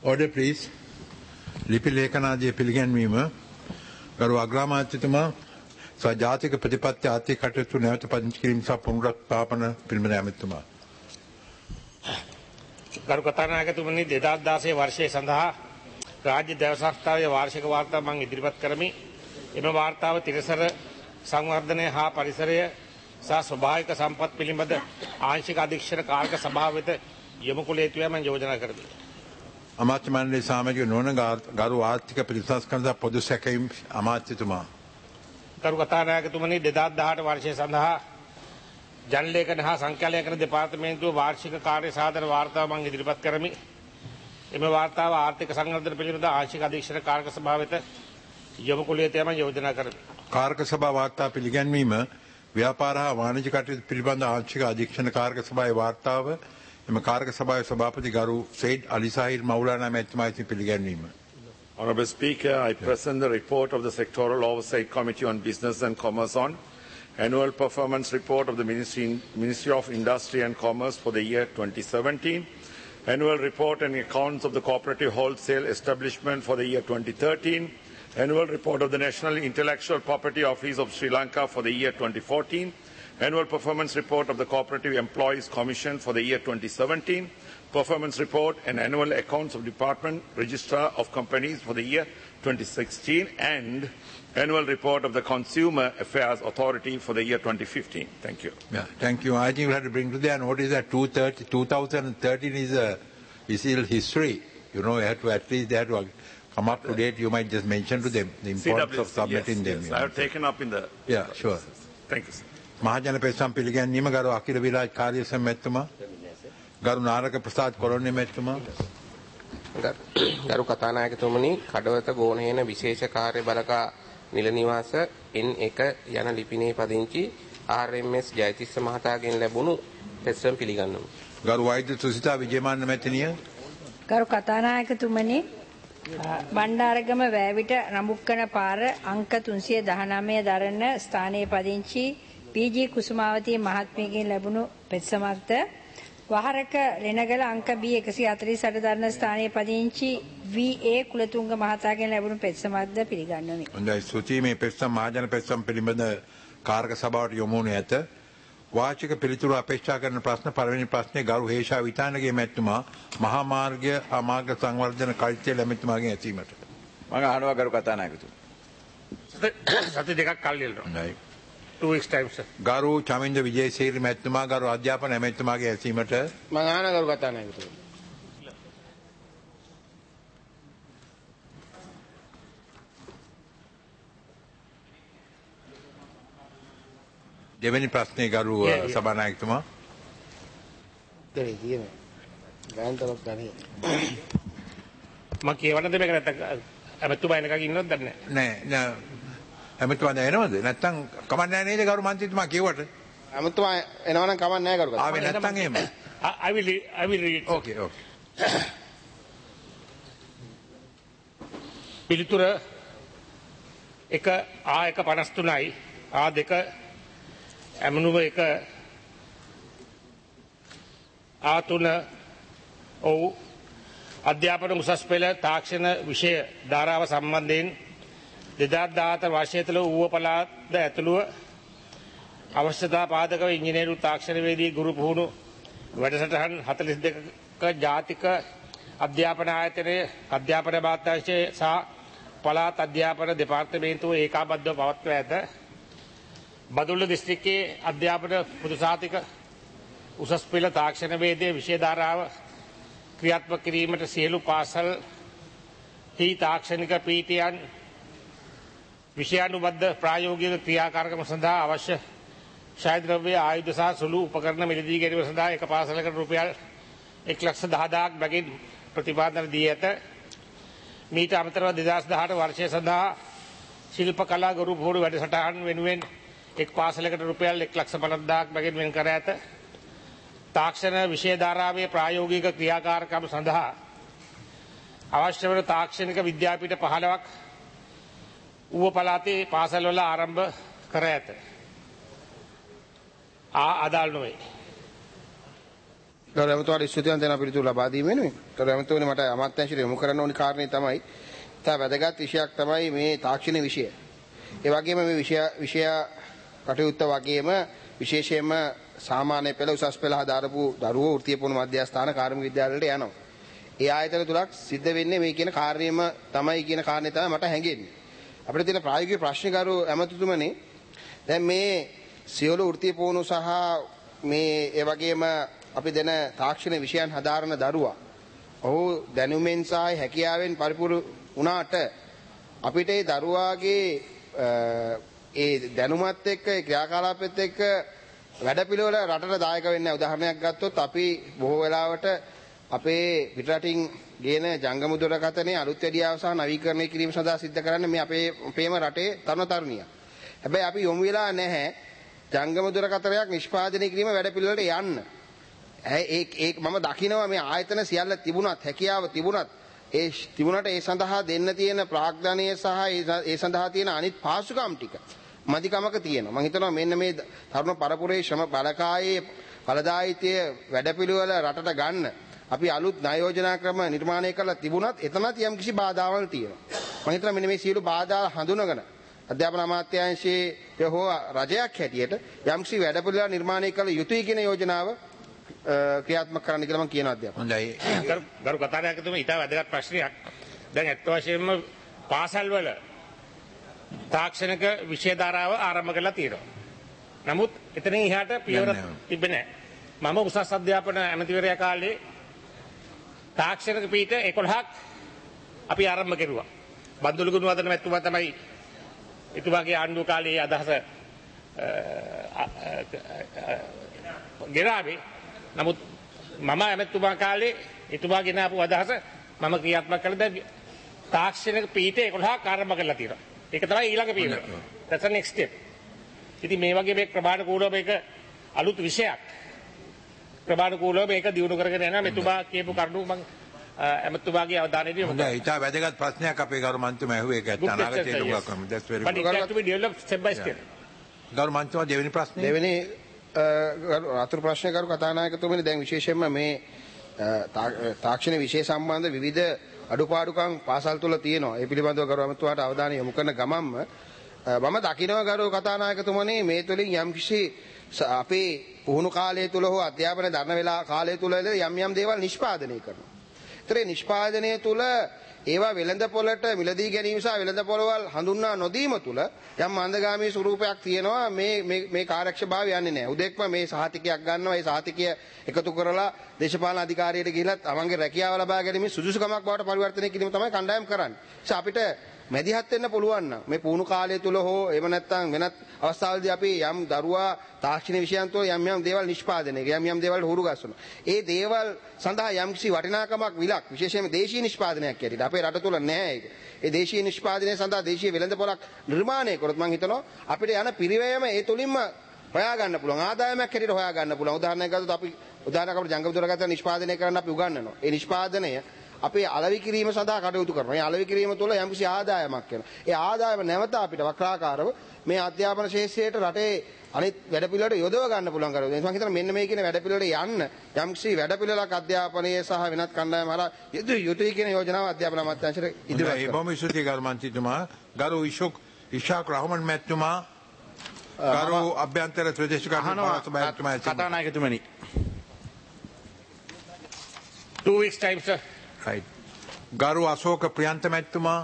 Order please. ලිපි ලේඛනාදී පිළිගැන්වීම ගරු අග්‍රාමාත්‍යතුමා සජාතික ප්‍රතිපත්ති ආර්ථික කටයුතු නැවත පදිංචි කිරීම සහ පුනරුත්ථාපන පිළිබඳ ඇමතුමා. ගරු කතානායකතුමනි 2016 වර්ෂයේ සඳහා රාජ්‍ය දේව සංස්ථාවේ වාර්ෂික වාර්තාව මම ඉදිරිපත් කරමි. එම වාර්තාව තිරසර සංවර්ධනය හා පරිසරය සහ ස්වභාවික සම්පත් පිළිබඳ ආංශික අධීක්ෂණ කාර්ක සභාව වෙත යොමු කළ යුතුයි මම යෝජනා කරමි. අමාත්‍ය මණ්ඩලයේ සාමාජික නොවන ගරු ආර්ථික ප්‍රතිසංස්කරණ සහ පොදු සැකයීම් අමාත්‍යතුමා. ගරු කතානායකතුමනි 2018 වර්ෂය සඳහා ජනලේඛන හා සංඛ්‍යාලේඛන දෙපාර්තමේන්තුව වාර්ෂික කාර්ය සාධන වාර්තාව මම ඉදිරිපත් කරමි. එම වාර්තාව ආර්ථික සංවර්ධන පිළිබඳ ආංශික අධීක්ෂණ කාර්ක සභාව වෙත යොමු කළ යුතුයි මම යෝජනා කරමි. කාර්ක සභා වාර්තා පිළිගැන්වීම ව්‍යාපාර හා වාණිජ කටයුතු පිළිබඳ ආංශික අධීක්ෂණ කාර්ක සභාවේ වාර්තාව එම කාර්ක සභාවේ සභාපති ගරු සයිඩ් අලි සාහිර් මෞලානා මැතිතුමා විසින් පිළිගැන්වීම. Honourable Speaker, I present the report of the Sectoral Oversight Committee on Business and Commerce on Annual Performance Report of the Ministry of Industry and Commerce for the year 2017, Annual Report and Accounts of the Cooperative Wholesale Establishment for the year 2013, Annual Report of the National Intellectual Property Office of Sri Lanka for the year 2014, Annual Performance Report of the Cooperative Employees Commission for the year 2017, Performance Report and Annual Accounts of Department Registrar of Companies for the year 2016, and Annual Report of the Consumer Affairs Authority for the year 2015. Thank you. Yeah, thank you. I think we have to bring to their notice that 2013 is still history. You know, at least they have to come up to date. You might just mention to them the importance of submitting them. Yes, I have taken up in the... Yeah, sure. Thank you, sir. මහජන පෙරසම් පිළිගැන්වීම ගරු අකිල විරාජ් කාර්ය සමිතියතුමා ගරු නාරක ප්‍රසාද් කොරොන්නේ මැතිතුමා ගරු කතානායකතුමනි කඩවත ගෝණහේන විශේෂ කාර්ය බලකා නිල නිවාස N1 යන ලිපිනේ පදිංචි RMS ජයතිස්ස මහතාගෙන් ලැබුණු පෙත්සම් පිළිගන්නවා. ගරු වෛද්‍ය සුසිතා විජේමාන්න මැතිණිය ගරු කතානායකතුමනි බණ්ඩාරගම වැවිට රඹුක්කන පාර අංක 319 දරන ස්ථානයේ පදිංචි PG කුසුමාවතී මහත්මියගෙන් ලැබුණු පෙත්සමක්ද වහරක ලෙනගල අංක B 148 දරන ස්ථානයේ පදිංචි VA කුලතුංග මහතාගෙන් ලැබුණු පෙත්සමක්ද පිළිගන්වමි. හොඳයි ස්තුතියි මේ පෙත්සම් මහජන පෙත්සම් පිළිබඳ කාර්ක සභාවට යොමු වුණේ ඇත. වාචික පිළිතුරු අපේක්ෂා කරන ප්‍රශ්න පළවෙනි ප්‍රශ්නේ ගරු හේෂා විතානගේ මැතිතුමා මහා මාර්ගය අමාර්ග සංවර්ධන කල්චේ ලැබෙතුමාගෙන් ඇසීමට. මම අහනවා ගරු කතානායකතුමා. සති දෙකක් කල් ඉල්ලනවා. හොඳයි. 2 weeks time sir. ගරු චමින්ද විජේසේරි මැතිතුමා ගරු අධ්‍යාපන ඇමතිතුමාගේ ඇසීමට. මම අහනවා ගරු කතානායකතුමා. දෙවෙනි ප්‍රශ්නේ ගරු සභානායකතුමා. මම කියවන්නද මේක නැත්නම් ඇමතුමා එනකන් ඉන්නවද දන්නේ නෑ නෑ ඇමතුමා එනවද නැත්නම් කමක් නෑ නේද ගරු මන්ත්‍රීතුමා කියවට අමුතුමා එනවනම් කමක් නැහැ කරු ආවේ නැත්නම් එහෙම I will read. Okay. පිළිතුර 1 A153යි A2 ඇමනුම 1 A3 ඔව් අධ්‍යාපන උසස් පෙළ තාක්ෂණ විෂය ධාරාව සම්බන්ධයෙන් 2014 වර්ෂය තුළ ඌව පළාත ඇතුළුව අවශ්‍යතා පාදක ඉංජිනේරු තාක්ෂණවේදී ගුරු පුහුණු වැඩසටහන් 42ක ජාතික අධ්‍යාපන ආයතනයේ අධ්‍යාපන අමාත්‍යාංශය සහ පළාත් අධ්‍යාපන දෙපාර්තමේන්තුව ඒකාබද්ධව පවත්වා ඇත. බදුල්ල දිස්ත්‍රික්කයේ අධ්‍යාපන පොදු සාතික උසස් පෙළ තාක්ෂණවේදී විෂය ධාරාව ක්‍රියාත්මක කිරීමට සියලු පාසල් හි තාක්ෂණික පීඨයන් විෂයානුබද්ධ ප්‍රායෝගික ක්‍රියාකාරකම සඳහා අවශ්‍ය ශාස්ත්‍රීය ද්‍රව්‍ය ආයුධ සහ සුළු උපකරණ මිලදී ගැනීම සඳහා එක පාසලකට රුපියල් 1,10,000ක් බැගින් ප්‍රතිපාදන දී ඇත. මීට අමතරව 2018 වර්ෂය සඳහා ශිල්ප කලා ගුරු පුහුණු වැඩසටහන් වෙනුවෙන් එක් පාසලකට රුපියල් 1,50,000ක් බැගින් වෙන් කර ඇත. තාක්ෂණ විෂය ධාරාවේ ප්‍රායෝගික ක්‍රියාකාරකම් සඳහා අවශ්‍ය වන තාක්ෂණික විද්‍යාපීඨ 15ක් ඌව පළාතේ පාසල්වල ආරම්භ කර ඇත. අදාළ නොවේ. ගරු ඇමතුමාට ස්තුතිවන්ත වෙන පිළිතුරු ලබා දීම වෙනුවෙන්. ගරු ඇමතුමනි මට අමාත්‍යාංශයට යොමු කරන්න ඕනි කාරණේ තමයි තා වැදගත් විෂයක් තමයි මේ තාක්ෂණ විෂය. ඒ වගේම මේ විෂය කටයුත්ත වගේම විශේෂයෙන්ම සාමාන්‍ය පෙළ උසස් පෙළ හදාරපු දරුවෝ වෘත්තීය පුහුණු මධ්‍යස්ථාන කාර්මික විද්‍යාලවලට යනවා. ඒ ආයතන තුලක් සිද්ධ වෙන්නේ මේ කියන කාර්යයම තමයි කියන කාරණේ තමයි මට හැඟෙන්නේ. අපිට තියෙන ප්‍රායෝගික ප්‍රශ්න ගරු ඇමතුතුමනි දැන් මේ සියලු වෘත්තීය පුහුණු සහ මේ ඒ වගේම අපි දෙන තාක්ෂණ විෂයන් හදාරන දරුවා ඔහු දැනුමෙන් සහ හැකියාවෙන් පරිපූර්ණ වුණාට අපිට ඒ දරුවාගේ ඒ දැනුමත් එක්ක ඒ ක්‍රියාකලාපෙත් එක්ක වැඩපිළිවෙල රටට දායක වෙන්නේ නැහැ. උදාහරණයක් ගත්තොත් අපි බොහෝ වෙලාවට අපේ පිටරටින් ගේන ජංගම දුරකථනයේ අලුත් වැඩියාව සහ නවීකරණය කිරීම සඳහා සිද්ධ කරන්නේ මේ අපේම රටේ තරුණ තරුණිය. හැබැයි අපි යොමු වෙලා නැහැ ජංගම දුරකථනයක් නිෂ්පාදනය කිරීම වැඩපිළිවෙලට යන්න. ඒ මම දකිනවා මේ ආයතන සියල්ල තිබුණත් හැකියාව තිබුණත් තිබුණට ඒ සඳහා දෙන්න තියෙන ප්‍රාග්ධනය සහ ඒ සඳහා තියෙන අනිත් පාසුකම් ටික මදිකමක තියෙනවා. මම හිතනවා මෙන්න මේ තරුණ පරපුරේ ශ්‍රම බලකායේ ඵලදායීත්වය වැඩපිළිවෙල රටට ගන්න අපි අලුත් ණය යෝජනා ක්‍රම නිර්මාණය කරලා තිබුණත් එතනත් යම්කිසි බාධාවල් තියෙනවා. මම හිතනවා මෙන්න මේ සියලු බාධා හඳුනගෙන අධ්‍යාපන අමාත්‍යාංශයේ හෝ රජයක් හැටියට යම්කිසි වැඩපිළිවෙල නිර්මාණය කළ යුතුයි කියන යෝජනාව ක්‍රියාත්මක කරන්න කියලා මම කියනවා අධ්‍යාපන. හොඳයි. ගරු කතානායකතුමා ඊට වැදගත් ප්‍රශ්නයක්. දැන් ඇත්ත වශයෙන්ම පාසල් වල තාක්ෂණික විෂය ධාරාව ආරම්භ කරලා තියෙනවා. නමුත් එතනින් එහාට පියවර තිබෙන්නේ නැහැ. මම උසස් අධ්‍යාපන ඇමතිවරයා කාලේ තාක්ෂණික පීඨ 11ක් අපි ආරම්භ කෙරුවා. බන්දුලු ගුණවර්ධන මැතිතුමා තමයි එතුමාගේ ආණ්ඩුව කාලේ අදහස ගෙනාවේ. නමුත් මම ඇමතිතුමා කාලේ එතුමා ගෙනාපු අදහස මම ක්‍රියාත්මක කළා. දැන් තාක්ෂණික පීඨ 11ක් ආරම්භ කරලා තියෙනවා. ඒක තමයි ඊළඟ පියවර. That's the next step. ඉතින් මේ වගේ මේ ප්‍රමාණිකූලව මේක අලුත් විෂයක්. ප්‍රමාණිකූලව මේක දියුණු කරගෙන යනවා. මෙතුමා කියපු කරුණු මම ඇමතුමාගේ අවධානයට යොමු කරනවා. හොඳයි. ඊට වැදගත් ප්‍රශ්නයක් අපේ ගරු මන්ත්‍රීතුමා ඇහුවේ ඒක ඇත්ත අනාගතයේ ලොකු කරමු. That's very But it has to be developed step by step. ගරු මන්ත්‍රීතුමා දෙවෙනි ප්‍රශ්නේ. දෙවෙනි අතුරු ප්‍රශ්න කරු කතානායකතුමනි දැන් විශේෂයෙන්ම මේ තාක්ෂණ විෂය සම්බන්ධ විවිධ අඩුපාඩුකම් පාසල් තුල තියෙනවා. ඒ පිළිබඳව ගරු අමතුමාට අවධානය යොමු කරන ගමන්ම මම දකිනවා ගරු කතානායකතුමනි මේ තුලින් යම්කිසි අපේ පුහුණු කාලය තුල හෝ අධ්‍යාපන දරන වෙලා කාලය තුල යම් දේවල් නිෂ්පාදනය කරනවා. ඒතර නිෂ්පාදනය තුල ඒවා වෙළඳ පොළට මිලදී ගැනීම සහ වෙළඳ පොළවල් හඳුන්වා නොදීම තුල යම් මන්දගාමී ස්වරූපයක් තියෙනවා. මේ කාර්යක්ෂමභාවය යන්නේ නැහැ. උදෙක්ම මේ සහතිකයක් ගන්නවා. ඒ සහතිකය එකතු කරලා දේශපාලන අධිකාරියට ගිහිලා තමන්ගේ රැකියාව ලබා ගැනීම සුදුසුකමක් බවට පරිවර්තනය කිරීම තමයි කණ්ඩායම් කරන්නේ. ඒ අපිට මැදිහත් වෙන්න පුළුවන් නම් මේ පුහුණු කාලය තුල හෝ එහෙම නැත්නම් වෙනත් අවස්ථාවලදී අපි යම් දරුවා තාක්ෂණ විෂයන් තුළ යම් දේවල් නිෂ්පාදනය යම් දේවල් හුරු ගස්සනවා. ඒ දේවල් සඳහා යම්කිසි වටිනාකමක් විලක් විශේෂයෙන්ම දේශීය නිෂ්පාදනයක් ඇටියට අපේ රට තුළ නැහැ ඒක. ඒ දේශීය නිෂ්පාදනය සඳහා දේශීය වෙළඳපොළක් නිර්මාණය කරොත් මම හිතනවා අපිට යන පිරිවැයම ඒ තුලින්ම හොයා ගන්න පුළුවන් ආදායමක් හැටියට හොයා ගන්න පුළුවන්. උදාහරණයක් ගත්තොත් අපි අපේ ජංගම දුරකථන නිෂ්පාදනය කරන්න අපි උගන්වනවා. ඒ නිෂ්පාදනය අපේ අලෙවි කිරීම සඳහා කටයුතු කරනවා. මේ අලෙවි කිරීම තුළ යම්කිසි ආදායමක් වෙනවා. ඒ ආදායම නැවත අපිට වක්‍රාකාරව මේ අධ්‍යාපන ශාස්ත්‍රයට රටේ අනිත් වැඩපිළිවෙලට යොදව ගන්න පුළුවන් කරනවා. මම හිතනවා මෙන්න මේ කියන වැඩපිළිවෙලට යන්න යම්කිසි වැඩපිළිවෙලක් අධ්‍යාපනයේ සහ වෙනත් කණ්ඩායම් හරහා යුතුයි කියන යෝජනාව අධ්‍යාපන අමාත්‍යාංශයට ඉදිරිපත් කරනවා. ඒ බොහොම ස්තුතියි ගරු මන්ත්‍රීතුමා. ගරු ඉෂාක් රහමන් මැතිතුමා ගරු අභ්‍යන්තර ප්‍රදේශ කාර්යාලය කතානායකතුමනි. 2 weeks time sir. right. ගරු අශෝක ප්‍රියන්ත මැතිතුමා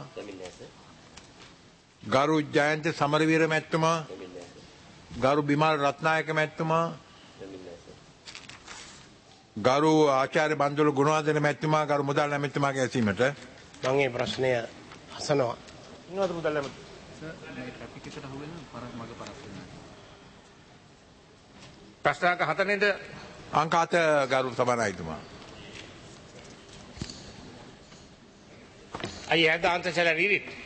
ගරු ජයන්ත සමරවීර මැතිතුමා ගරු බිමල් රත්නායක මැතිතුමා ගරු ආචාර්ය බන්දුල ගුණවර්ධන මැතිතුමා ගරු මුදල් මැතිතුමාගේ ඇසීමට මම මේ ප්‍රශ්නය අසනවා. ඉන්නවද මුදල් මැතිතුමා? ප්‍රශ්න අංක 7 නේද? අංක 7 ගරු සභානායකතුමා. I have the answer, shall I read it?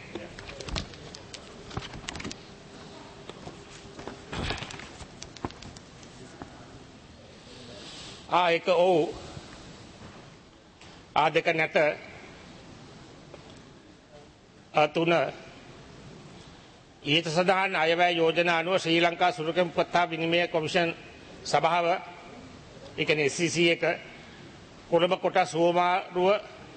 එක ඔව් දෙක නැත 3 ඊට සඳහන් අයවැය යෝජනා අනුව ශ්‍රී ලංකා සුරකම් පත්තා විනිමය කොමිෂන් සභාව ඒ කියන්නේ SCC එක කොළඹ කොටස් හුවමාරුව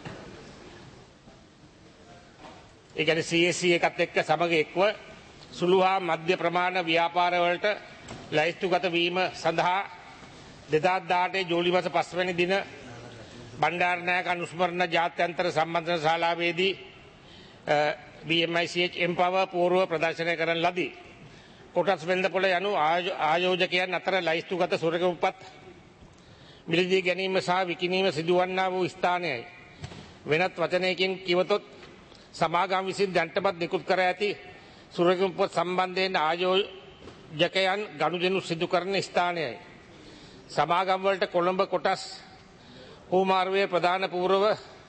ඒ කියන්නේ CAC එකත් එක්ක සමග එක්ව සුළු හා මධ්‍ය ප්‍රමාණ ව්‍යාපාරවලට ලැයිස්තුගත වීම සඳහා 2018 ජූලි මාස 5 වෙනි දින බණ්ඩාරනායක අනුස්මරණ ජාත්‍යන්තර සම්බන්ධන ශාලාවේදී BMICH Empower පූර්ව ප්‍රදර්ශනය කරන ලදී. කොටස් වෙළඳපොළ යනු ආයෝජකයන් අතර ලැයිස්තුගත සුරකපත් මිලදී ගැනීම සහ විකිණීම සිදුවන්නා වූ ස්ථානයයි. වෙනත් වචනයකින් කිවතොත් සමාගම් විසින් දැන්ටමත් නිකුත් කර ඇති සුරකපත් සම්බන්ධයෙන් ආයෝජකයන් ගනුදෙනු සිදු කරන ස්ථානයයි. සමාගම් වලට කොළඹ කොටස් හුවමාරුවේ ප්‍රධාන පූර්ව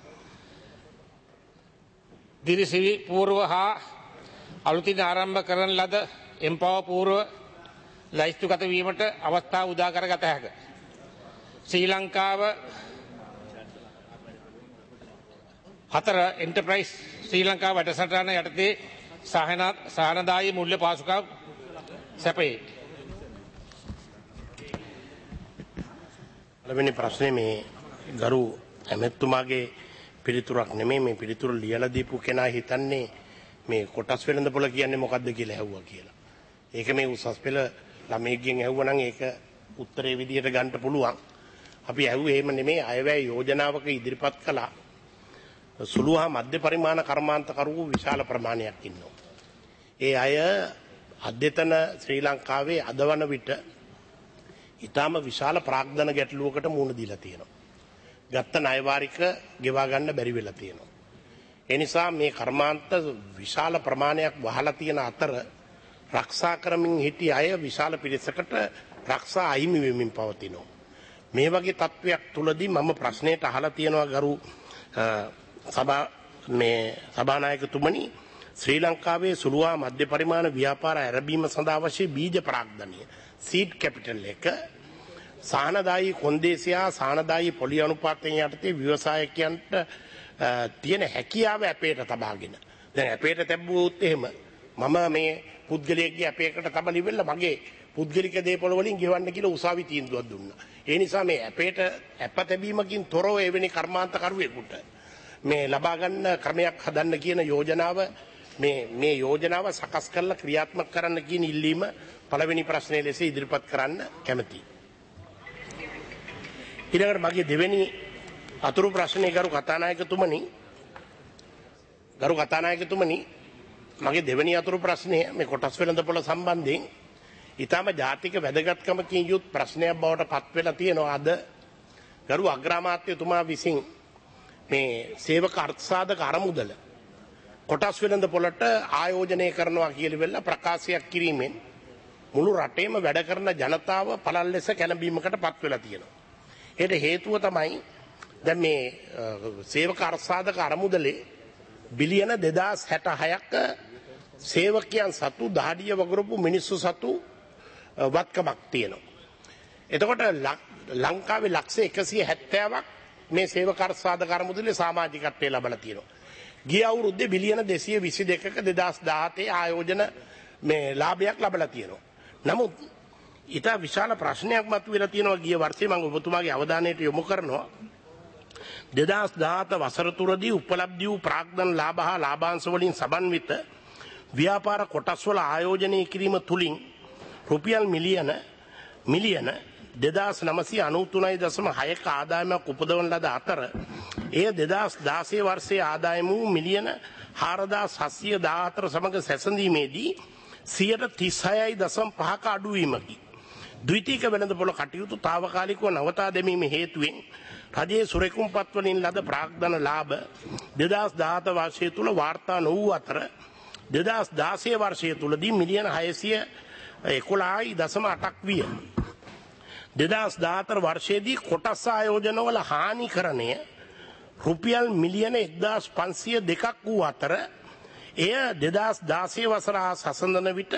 දිරිසිවි පූර්ව හා අලුතින් ආරම්භ කරන ලද එම්පවර් පූර්ව ලැයිස්තුගත වීමට අවස්ථා උදා කරගත හැක. ශ්‍රී ලංකාව 4 එන්ටර්ප්‍රයිස් ශ්‍රී ලංකාව වැඩසටහන යටතේ සහනදායී මූල්‍ය පාසුකම් සැපේ. පළවෙනි ප්‍රශ්නේ මේ ගරු ඇමැතුමාගේ පිළිතුරක් නෙමෙයි මේ පිළිතුර ලියලා දීපු කෙනා හිතන්නේ මේ කොටස් වෙළඳපොළ කියන්නේ මොකද්ද කියලා ඇහුවා කියලා. ඒක මේ උසස් පෙළ ළමයෙක්ගෙන් ඇහුවා නම් ඒක උත්තරේ විදියට ගන්න පුළුවන්. අපි ඇහුවේ එහෙම නෙමෙයි අයවැය යෝජනාවක ඉදිරිපත් කළා. සුළු හා මධ්‍ය පරිමාණ කර්මාන්තකරුවෝ විශාල ප්‍රමාණයක් ඉන්නවා. ඒ අය අධ්‍යතන ශ්‍රී ලංකාවේ අදවන විට ඊටාම විශාල ප්‍රාග්ධන ගැටලුවකට මුහුණ දීලා තියෙනවා. ගත්ත ණය වාරික ගෙවා ගන්න බැරි වෙලා තියෙනවා. ඒ නිසා මේ කර්මාන්ත විශාල ප්‍රමාණයක් වහලා තියෙන අතර රක්ෂා කරමින් හිටි අය විශාල පිරිසකට රක්ෂා අහිමි වෙමින් පවතිනවා. මේ වගේ තත්වයක් තුලදී මම ප්‍රශ්නයට අහලා තියෙනවා ගරු සභානායකතුමනි ශ්‍රී ලංකාවේ සුළු හා මධ්‍ය පරිමාණ ව්‍යාපාර ආරම්භීම සඳහා අවශ්‍ය බීජ ප්‍රාග්ධනය සීඩ් කැපිටල් එක සානදායී කොන්දේසියා සානදායී පොලි අනුපාතයෙන් යටතේ ව්‍යවසායකයන්ට තියෙන හැකියාව අපේට තබාගෙන දැන් අපේට තැබුවොත් එහෙම මම මේ පුද්ගලයෙක්ගේ අපේකට තබන ඉවෙල්ල මගේ පුද්ගලික දේපොළ වලින් ගෙවන්න කියලා උසාවි තීන්දුවක් දුන්නා. ඒ නිසා මේ අපේට අප තැබීමකින් තොරව එවැනි කර්මාන්තකරුවෙකුට මේ ලබා ගන්න ක්‍රමයක් හදන්න කියන යෝජනාව මේ යෝජනාව සකස් කරලා ක්‍රියාත්මක කරන්න කියන ඉල්ලීම පළවෙනි ප්‍රශ්නයේ ලෙස ඉදිරිපත් කරන්න කැමැතියි. ඊළඟට මගේ දෙවෙනි අතුරු ප්‍රශ්නේ ගරු කතානායකතුමනි මගේ දෙවෙනි අතුරු ප්‍රශ්නය මේ කොටස් වෙළඳපොළ සම්බන්ධයෙන් ඊටම ජාතික වැදගත්කමකින් යුත් ප්‍රශ්නයක් බවට පත් වෙලා තියෙනවා. අද ගරු අග්‍රාමාත්‍යතුමා විසින් මේ සේවක අර්ථසාධක අරමුදල කොටස් වෙළඳපොළට ආයෝජනය කරනවා කියලා වෙලා ප්‍රකාශයක් කිරීමෙන් මුළු රටේම වැඩ කරන ජනතාව පළල් ලෙස කැළඹීමකට පත් වෙලා තියෙනවා. ඒට හේතුව තමයි දැන් මේ සේවක අර්ථසාධක අරමුදලේ බිලියන 2066ක සේවකයන් සතු දහඩිය වගුරුපු මිනිස්සු සතු වත්කමක් තියෙනවා. එතකොට ලංකාවේ ලක්ෂ 170ක් මේ සේවක අර්ථසාධක අරමුදලේ සමාජිකත්වයේ ලබලා තියෙනවා. ගිය අවුරුද්දේ බිලියන 222ක 2017 ආයෝජන මේ ලාභයක් ලබලා තියෙනවා. නමුත් ඊට විශාල ප්‍රශ්නයක් මතුවලා තියෙනවා. ගිය වර්ෂයේ මම ඔබතුමාගේ අවධානයට යොමු කරනවා 2017 වසර තුරදී උපලබ්ධ වූ ප්‍රාග්ධන ලාභ හා ලාභාංශ වලින් සමන්විත ව්‍යාපාර කොටස් වල ආයෝජනය කිරීම තුලින් රුපියල් මිලියන 2993.6ක ආදායමක් උපදවන ලද අතර එය 2016 වර්ෂයේ ආදායම වූ මිලියන 4714 සමග සැසඳීමේදී 36.5ක අඩුවීමකි. ද්විතීයික වෙළඳපොළ කටයුතු తాවකාලිකව නවතා දැමීම හේතුවෙන් රජයේ සුරකුම්පත් වලින් ලද ප්‍රාග්ධන ලාභ 2017 වර්ෂය තුල වාර්තා නොවූ අතර 2016 වර්ෂය තුලදී මිලියන 611.8ක් විය. 2014 වර්ෂයේදී කොටස් ආයෝජනවල හානිකරණය රුපියල් මිලියන 1502ක් වූ අතර එය 2016 වසර හා සසඳන විට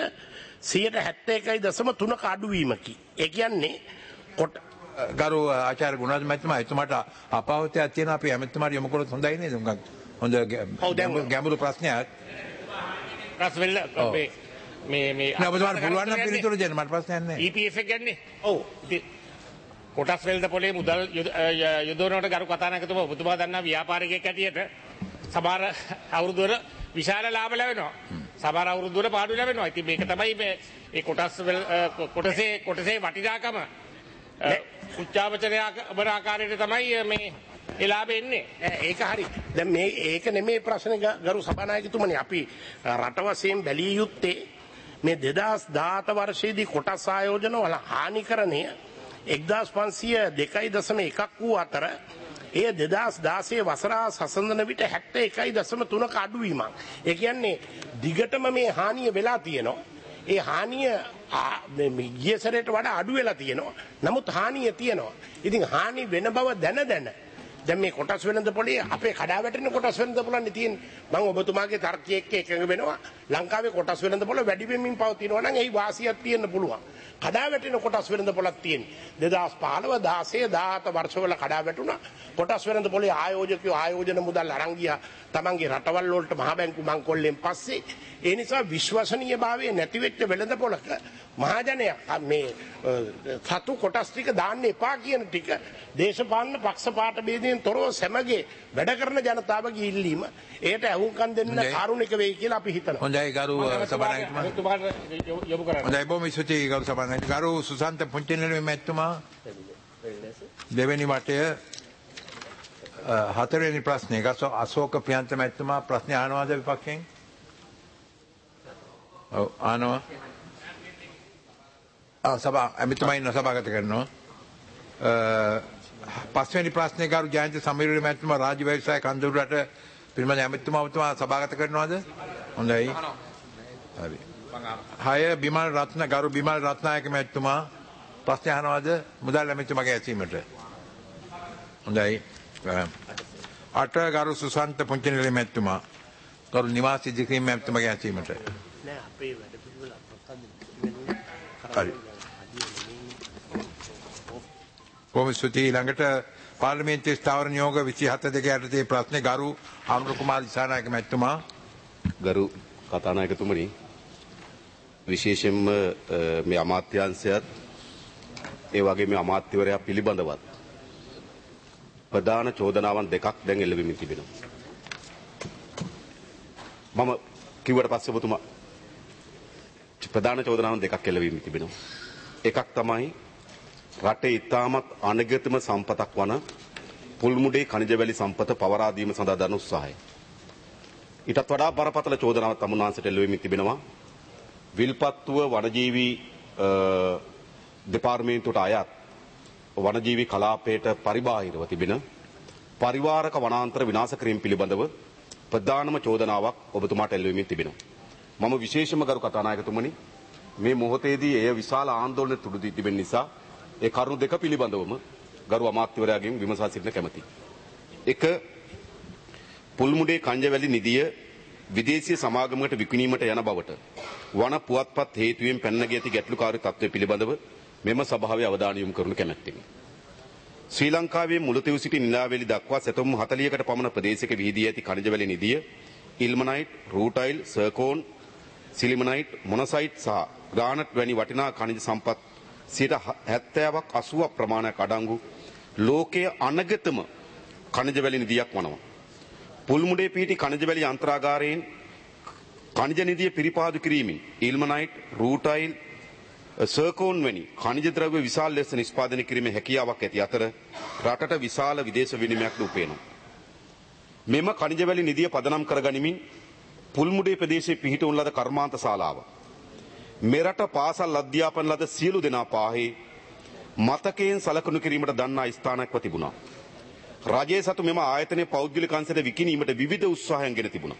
71.3ක අඩුවීමකි. ඒ කියන්නේ ගරු ආචාර්ය ගුණරාජ මහත්මයා එතුමාට අපහසුතාවයක් තියෙනවා. අපි ඇමතුමාට යොමු කළොත් හොඳයි නේද? හොඳ ගැඹුරු ප්‍රශ්නයක්. ප්‍රශ්නෙල්ල මේ ඔබතුමාට පුළුවන් නම් පිළිතුරු දෙන්න. මට ප්‍රශ්නයක් නැහැ. EPF එක ගන්නේ. ඔව්. කොටස් වෙළඳ පොලේ මුදල් යොදවනකොට ගරු කතානායකතුමා ඔබතුමා දන්නා ව්‍යාපාරිකයෙක් හැටියට සමහර අවුරුදුවල විශාල ලාභ ලැබෙනවා. සමහර අවුරුදුවල පාඩු ලැබෙනවා. ඉතින් මේක තමයි මේ කොටසේ වටිනාකම උච්චාවචරය ආකාරයට තමයි මේ ඒ ලාභ එන්නේ. ඒක හරි. දැන් මේ ඒක නෙමෙයි ප්‍රශ්නේ ගරු සභානායකතුමනි. අපි රට වශයෙන් බැලිය යුත්තේ මේ 2017 වර්ෂයේදී කොටස් ආයෝජන වල හානිකරණය 1502.1 වූ අතර ඒ 2016 වසර සසඳන විට 71.3ක අඩුවීමක්. ඒ කියන්නේ දිගටම මේ හානිය වෙලා තියෙනවා. ඒ හානිය ගිය සැරේට වඩා අඩු වෙලා තියෙනවා. නමුත් හානිය තියෙනවා. ඉතින් හානි වෙන බව දැන දැන් මේ කොටස් වෙළඳ පොලේ අපේ කඩා වැටෙන කොටස් වෙළඳ පොලන්නේ තියෙන්නේ. මම ඔබතුමාගේ තර්කයේ එක්ක එකඟ වෙනවා. ලංකාවේ කොටස් වෙළඳ පොල වැඩි වෙමින් පවතිනවා නම් එහි වාසියක් තියෙන්න පුළුවන්. කඩා වැටෙන කොටස් වෙළඳ පොලක් තියෙන්නේ. 2015 16 17 වර්ෂවල කඩා වැටුණා. කොටස් වෙළඳ පොලේ ආයෝජකයෝ ආයෝජන මුදල් අරන් ගියා. තමන්ගේ රටවල් වලට මහ බැංකු මංකොල්ලෙන් පස්සේ ඒ නිසා විශ්වසනීයභාවය නැති වෙච්ච වෙළඳ පොලක මහජනයා මේ සතු කොටස් ටික දාන්න එපා කියන ටික දේශපාලන පක්ෂපාත භේදයෙන් තොරව සමගයේ වැඩ කරන ජනතාවගේ ඉල්ලීම ඒට ඇහුම්කන් දෙන්න කාරුණික වෙයි කියලා අපි හිතනවා. හොඳයි ගරු සභානායකතුමා. යොමු කරන්න. හොඳයි බොහොම ස්තුතියි ගරු සභානායකතුමා. ගරු සුසන්ත පුංචිනේලුවේ මැතිතුමා දෙවෙනි වටය හතරවෙනි ප්‍රශ්නේ අශෝක ප්‍රියන්ත මැතිතුමා ප්‍රශ්න අහනවාද විපක්ෂයෙන්? ඔව් අහනවා. ඇමතිතුමා ඉන්න සභාගත කරනවා. පස්වෙනි ප්‍රශ්නේ ගරු ජයන්ත සමීරවීර මැතිතුමා රාජ්‍ය ව්‍යවසාය කන්දරට පිළිබඳ ඇමතිතුමා ඔබතුමා සභාගත කරනවද? හොඳයි. හරි. 6 බිමල් රත්න ගරු බිමල් රත්නායක මැතිතුමා ප්‍රශ්න අහනවද මුදල් ඇමතිතුමාගේ ඇසීමට? හොඳයි. 8 ගරු සුසන්ත පුංචිනේලි මැතිතුමා ගරු නිවාස ඉදිකිරීම මැතිතුමාගේ ඇසීමට. නෑ අපේ වැඩ පිළිවෙල හරි. බොහොම ස්තුතියි. ළඟට පාර්ලිමේන්තුවේ ස්ථාවර නියෝග 27 යටතේ ප්‍රශ්නේ ගරු අනුර කුමාර දිසානායක මැතිතුමා. ගරු කතානායකතුමනි, විශේෂයෙන්ම මේ අමාත්‍යාංශයත් ඒ වගේ මේ අමාත්‍යවරයා පිළිබඳවත් ප්‍රධාන චෝදනාවන් දෙකක් දැන් එල්ලවෙමින් තිබෙනවා. මම කිව්වට පස්සේ ඔබතුමා ප්‍රධාන චෝදනාවන් දෙකක් එල්ලවෙමින් තිබෙනවා. එකක් තමයි රටේ ඉතාමත් අනගතම සම්පතක් වන පුල්මුඩේ ඛනිජ වැලි සම්පත පවරා දීම සඳහා දරන උත්සාහය. ඊටත් වඩා බරපතල චෝදනාවක් තමුන්වහන්සේට එල්ලවෙමින් තිබෙනවා. විල්පත්තුව වනජීවි දෙපාර්තමේන්තුවට අයත් වනජීවි කලාපයට පරිබාහිරව තිබෙන පරිවාරක වනාන්තර විනාශ කිරීම පිළිබඳව ප්‍රධානම චෝදනාවක් ඔබතුමාට එල්ලවෙමින් තිබෙනවා. මම විශේෂම ගරු කතානායකතුමනි මේ මොහොතේදී එය විශාල ආందోලනයක් තුඩු දී තිබෙන නිසා ඒ කරුණු දෙක පිළිබඳවම ගරු අමාත්‍යවරයාගෙන් විමසා සිටින කැමැතියි. එක පුල්මුඩේ කංජවැලි නිධිය විදේශීය සමාගමකට විකිණීමට යන බවට වන පුවත්පත් හේතුවෙන් පැනනගී ඇති ගැටලුකාරී තත්ත්වය පිළිබඳව මෙම සභාවේ අවධානය යොමු කරනු කැමැත්තෙමි. ශ්‍රී ලංකාවේ මුලතිව් සිටි නිලාවැලි දක්වා සැතොම් 40කට පමණ ප්‍රදේශයක විහිදී ඇති කංජවැලි නිධිය ඉල්මනයිට්, රූටයිල්, සර්කෝන්, සිලිමනයිට්, මොනසයිට් සහ ග්‍රානයිට් වැනි වටිනා ඛනිජ සම්පත් 70ක් 80ක් ප්‍රමාණයක් අඩංගු ලෝකයේ අනගතම ඛනිජ වැලි නිධියක් වනවා. පුල්මුඩේ පිහිටි ඛනිජ වැලි යන්ත්‍රාගාරයෙන් ඛනිජ නිධිය පිරිපාදු කිරීමෙන් ඉල්මනයිට්, රූටයිල්, සර්කෝන් වැනි ඛනිජ ද්‍රව්‍ය විශාල ලෙස නිෂ්පාදනය කිරීමේ හැකියාවක් ඇති අතර රටට විශාල විදේශ විනිමයක් උපයනවා. මෙම ඛනිජ වැලි නිධිය පදනම් කරගනිමින් පුල්මුඩේ ප්‍රදේශයේ පිහිටුවන ලද කර්මාන්ත ශාලාව මෙරට පාසල් අධ්‍යාපන ලද සියලු දෙනා පාහේ මතකයෙන් සලකනු කිරීමට දන්නා ස්ථානයක්ව තිබුණා. රජයේ සතු මෙම ආයතනයේ පෞද්ගලික අංශයට විකිණීමට විවිධ උත්සාහයන් ගෙන තිබුණා.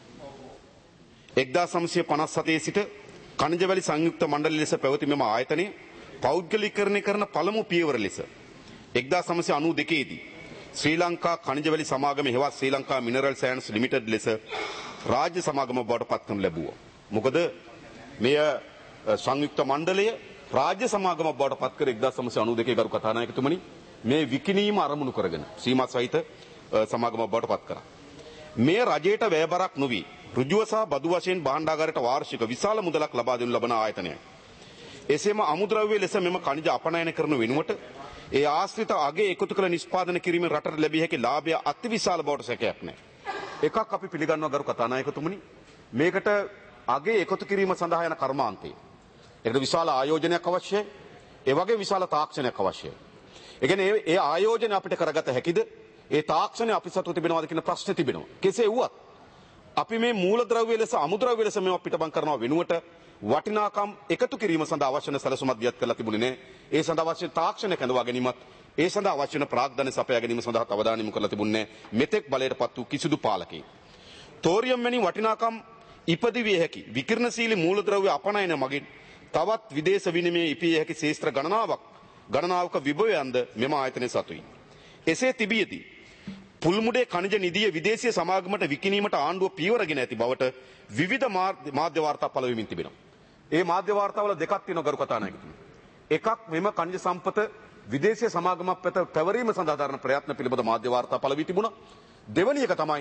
1957 සිට ඛනිජ වැලි සංයුක්ත මණ්ඩලය ලෙස පැවති මෙම ආයතනය පෞද්ගලිකරණය කරන පළමු පියවර ලෙස 1992 දී ශ්‍රී ලංකා ඛනිජ වැලි සමාගම හෙවත් Sri Lanka mineral sands limited ලෙස රාජ්‍ය සමාගම බවට පත් කරනු ලැබුවා. මොකද මෙය සංයුක්ත මණ්ඩලය රාජ්‍ය සමාගම බවට පත් කර 1992 ගරු කතානායකතුමනි මේ විකිණීම ආරමුණු කරගෙන සීමා සහිත සමාගම බවට පත් කරා. මේ රජයට වැයබරක් නොවි ඍජුව සහ බදු වශයෙන් භාණ්ඩාගාරයට වාර්ෂික විශාල මුදලක් ලබා දෙනු ලබන ආයතනයක්. එසේම අමුද්‍රව්‍ය ලෙස මෙම ඛනිජ අපනයන කරන වෙනුවට ඒ ආශ්‍රිත අගේ එකතු කළ නිෂ්පාදන කිරීමෙන් රටට ලැබිය හැකි ලාභය අතිවිශාල බවට සැකයක් නැහැ. එකක් අපි පිළිගන්නවා ගරු කතානායකතුමනි, මේකට අගේ එකතු කිරීම සඳහා යන කර්මාන්තය. ඒකට විශාල ආයෝජනයක් අවශ්‍යයි. ඒ වගේ විශාල තාක්ෂණයක් අවශ්‍යයි. ඒ කියන්නේ ඒ ආයෝජන අපිට කරගත හැකිද? ඒ තාක්ෂණය අපි සතු තිබෙනවාද කියන ප්‍රශ්නේ තිබෙනවා. කෙසේ වුවත් අපි මේ මූලද්‍රව්‍ය ලෙස අමුද්‍රව්‍ය ලෙස මේවා පිටබං කරනවා වෙනුවට වටිනාකම් එකතු කිරීම සඳහා අවශ්‍ය වෙන සැලසුමක් දියත් කරලා තිබුණේ නැහැ. ඒ සඳහා අවශ්‍ය තාක්ෂණ කැඳවා ගැනීමත් ඒ සඳහා අවශ්‍ය වෙන ප්‍රාග්ධන සපයා ගැනීම සඳහා අවධානය යොමු කරලා තිබුණේ නැහැ. මෙතෙක් බලයටපත් වූ කිසිදු පාලකයෙක්. තෝරියම් වැනි වටිනාකම් ඉපදිවිය හැකි විකිරණශීලී මූලද්‍රව්‍ය අපනයන මගින් තවත් විදේශ විනිමය ඉපිය හැකි ශේෂ්ත්‍ර ගණනාවක විභවයන්ද මෙම ආයතනයේ සතුයි. එසේ තිබියදී පුල්මුඩේ khනිජ නිධිය විදේශීය සමාගමට විකිණීමට ආණ්ඩුව පියවරගෙන ඇති බවට විවිධ මාධ්‍ය වාර්තා පළ වෙමින් තිබෙනවා. ඒ මාධ්‍ය වාර්තාවල දෙකක් තියෙනවා ගරු කතානායකතුමනි. එකක් මෙම khනිජ සම්පත විදේශීය සමාගමක් වෙත පැවරීම සඳහා දරන ප්‍රයත්න පිළිබඳ මාධ්‍ය වාර්තා පළ වී තිබුණා. දෙවැනි එක තමයි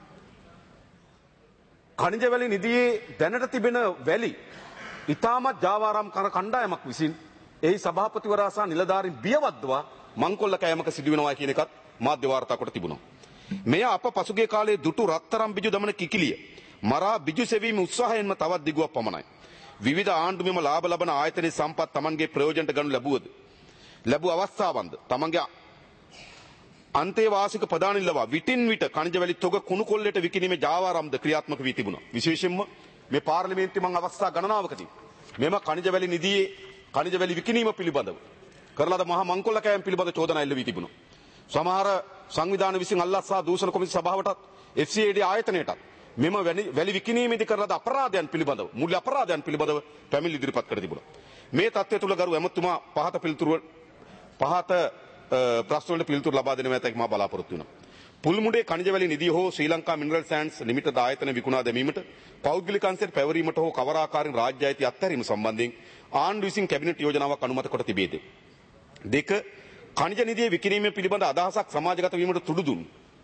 khනිජ වැලි නිධියේ දැනට තිබෙන වැලි ඉතාමත් ජාවාරම් කර කණ්ඩායමක් විසින් එහි සභාපතිවරයා සහ නිලධාරීන් බියවද්දවා මංකොල්ල කෑමක සිදුවෙනවා කියන එකත් මාධ්‍ය වාර්තා කොට තිබුණා. මෙය අප පසුගිය කාලයේ දුටු රත්තරන් බිජු දමන කිකිලිය මරා බිජු සෙවීම උත්සාහයෙන්ම තවත් දිගුවක් පමණයි. විවිධ ආණ්ඩු මෙම ලාභ ලබන ආයතනයේ සම්පත් Tamanගේ ප්‍රයෝජනට ගනු ලැබුව අවස්ථාවන්ද Tamanගේ අන්තේවාසික ප්‍රධානින් ලවා විටින් විට khනිජ වැලි තොග කුණු කොල්ලට විකිණීමේ ජාවාරම්ද ක්‍රියාත්මක වී තිබුණා. විශේෂයෙන්ම මේ පාර්ලිමේන්තුවේ මම අවස්ථා ගණනාවකදී මෙම khනිජ වැලි නිධියේ khනිජ වැලි විකිණීම පිළිබඳව කරලාද මහා මංකොල්ල කෑම පිළිබඳ චෝදනා එල්ල වී තිබුණා. සමහර සංවිධාන විසින් අල්ලස් සහ දූෂණ කොමිසම සභාවටත් FCAD ආයතනයටත් මෙම වැලි විකිණීමේදී කරලාද අපරාධයන් පිළිබඳව මූල්‍ය අපරාධයන් පිළිබඳව පැමිණිලි ඉදිරිපත් කර තිබුණා. මේ තත්ත්වය තුල ගරු ඇමතුමා පහත ප්‍රශ්න වලට පිළිතුරු ලබා දෙනවා ඇතැයි මා බලාපොරොත්තු වෙනවා. පුල්මුඩේ khනිජ වැලි නිධිය හෝ Sri Lanka mineral sands limited ආයතන විකුණා දැමීමට පෞද්ගලික අංශයට පැවරීමට හෝ කවර ආකාරයෙන් රාජ්‍ය අයිති අත්හැරීම සම්බන්ධයෙන් ආණ්ඩුව විසින් කැබිනට් යෝජනාවක් අනුමත කොට තිබේද? දෙක khනිජ නිධිය විකිණීම පිළිබඳ අදහසක් සමාජගත වීමට තුඩු දුන්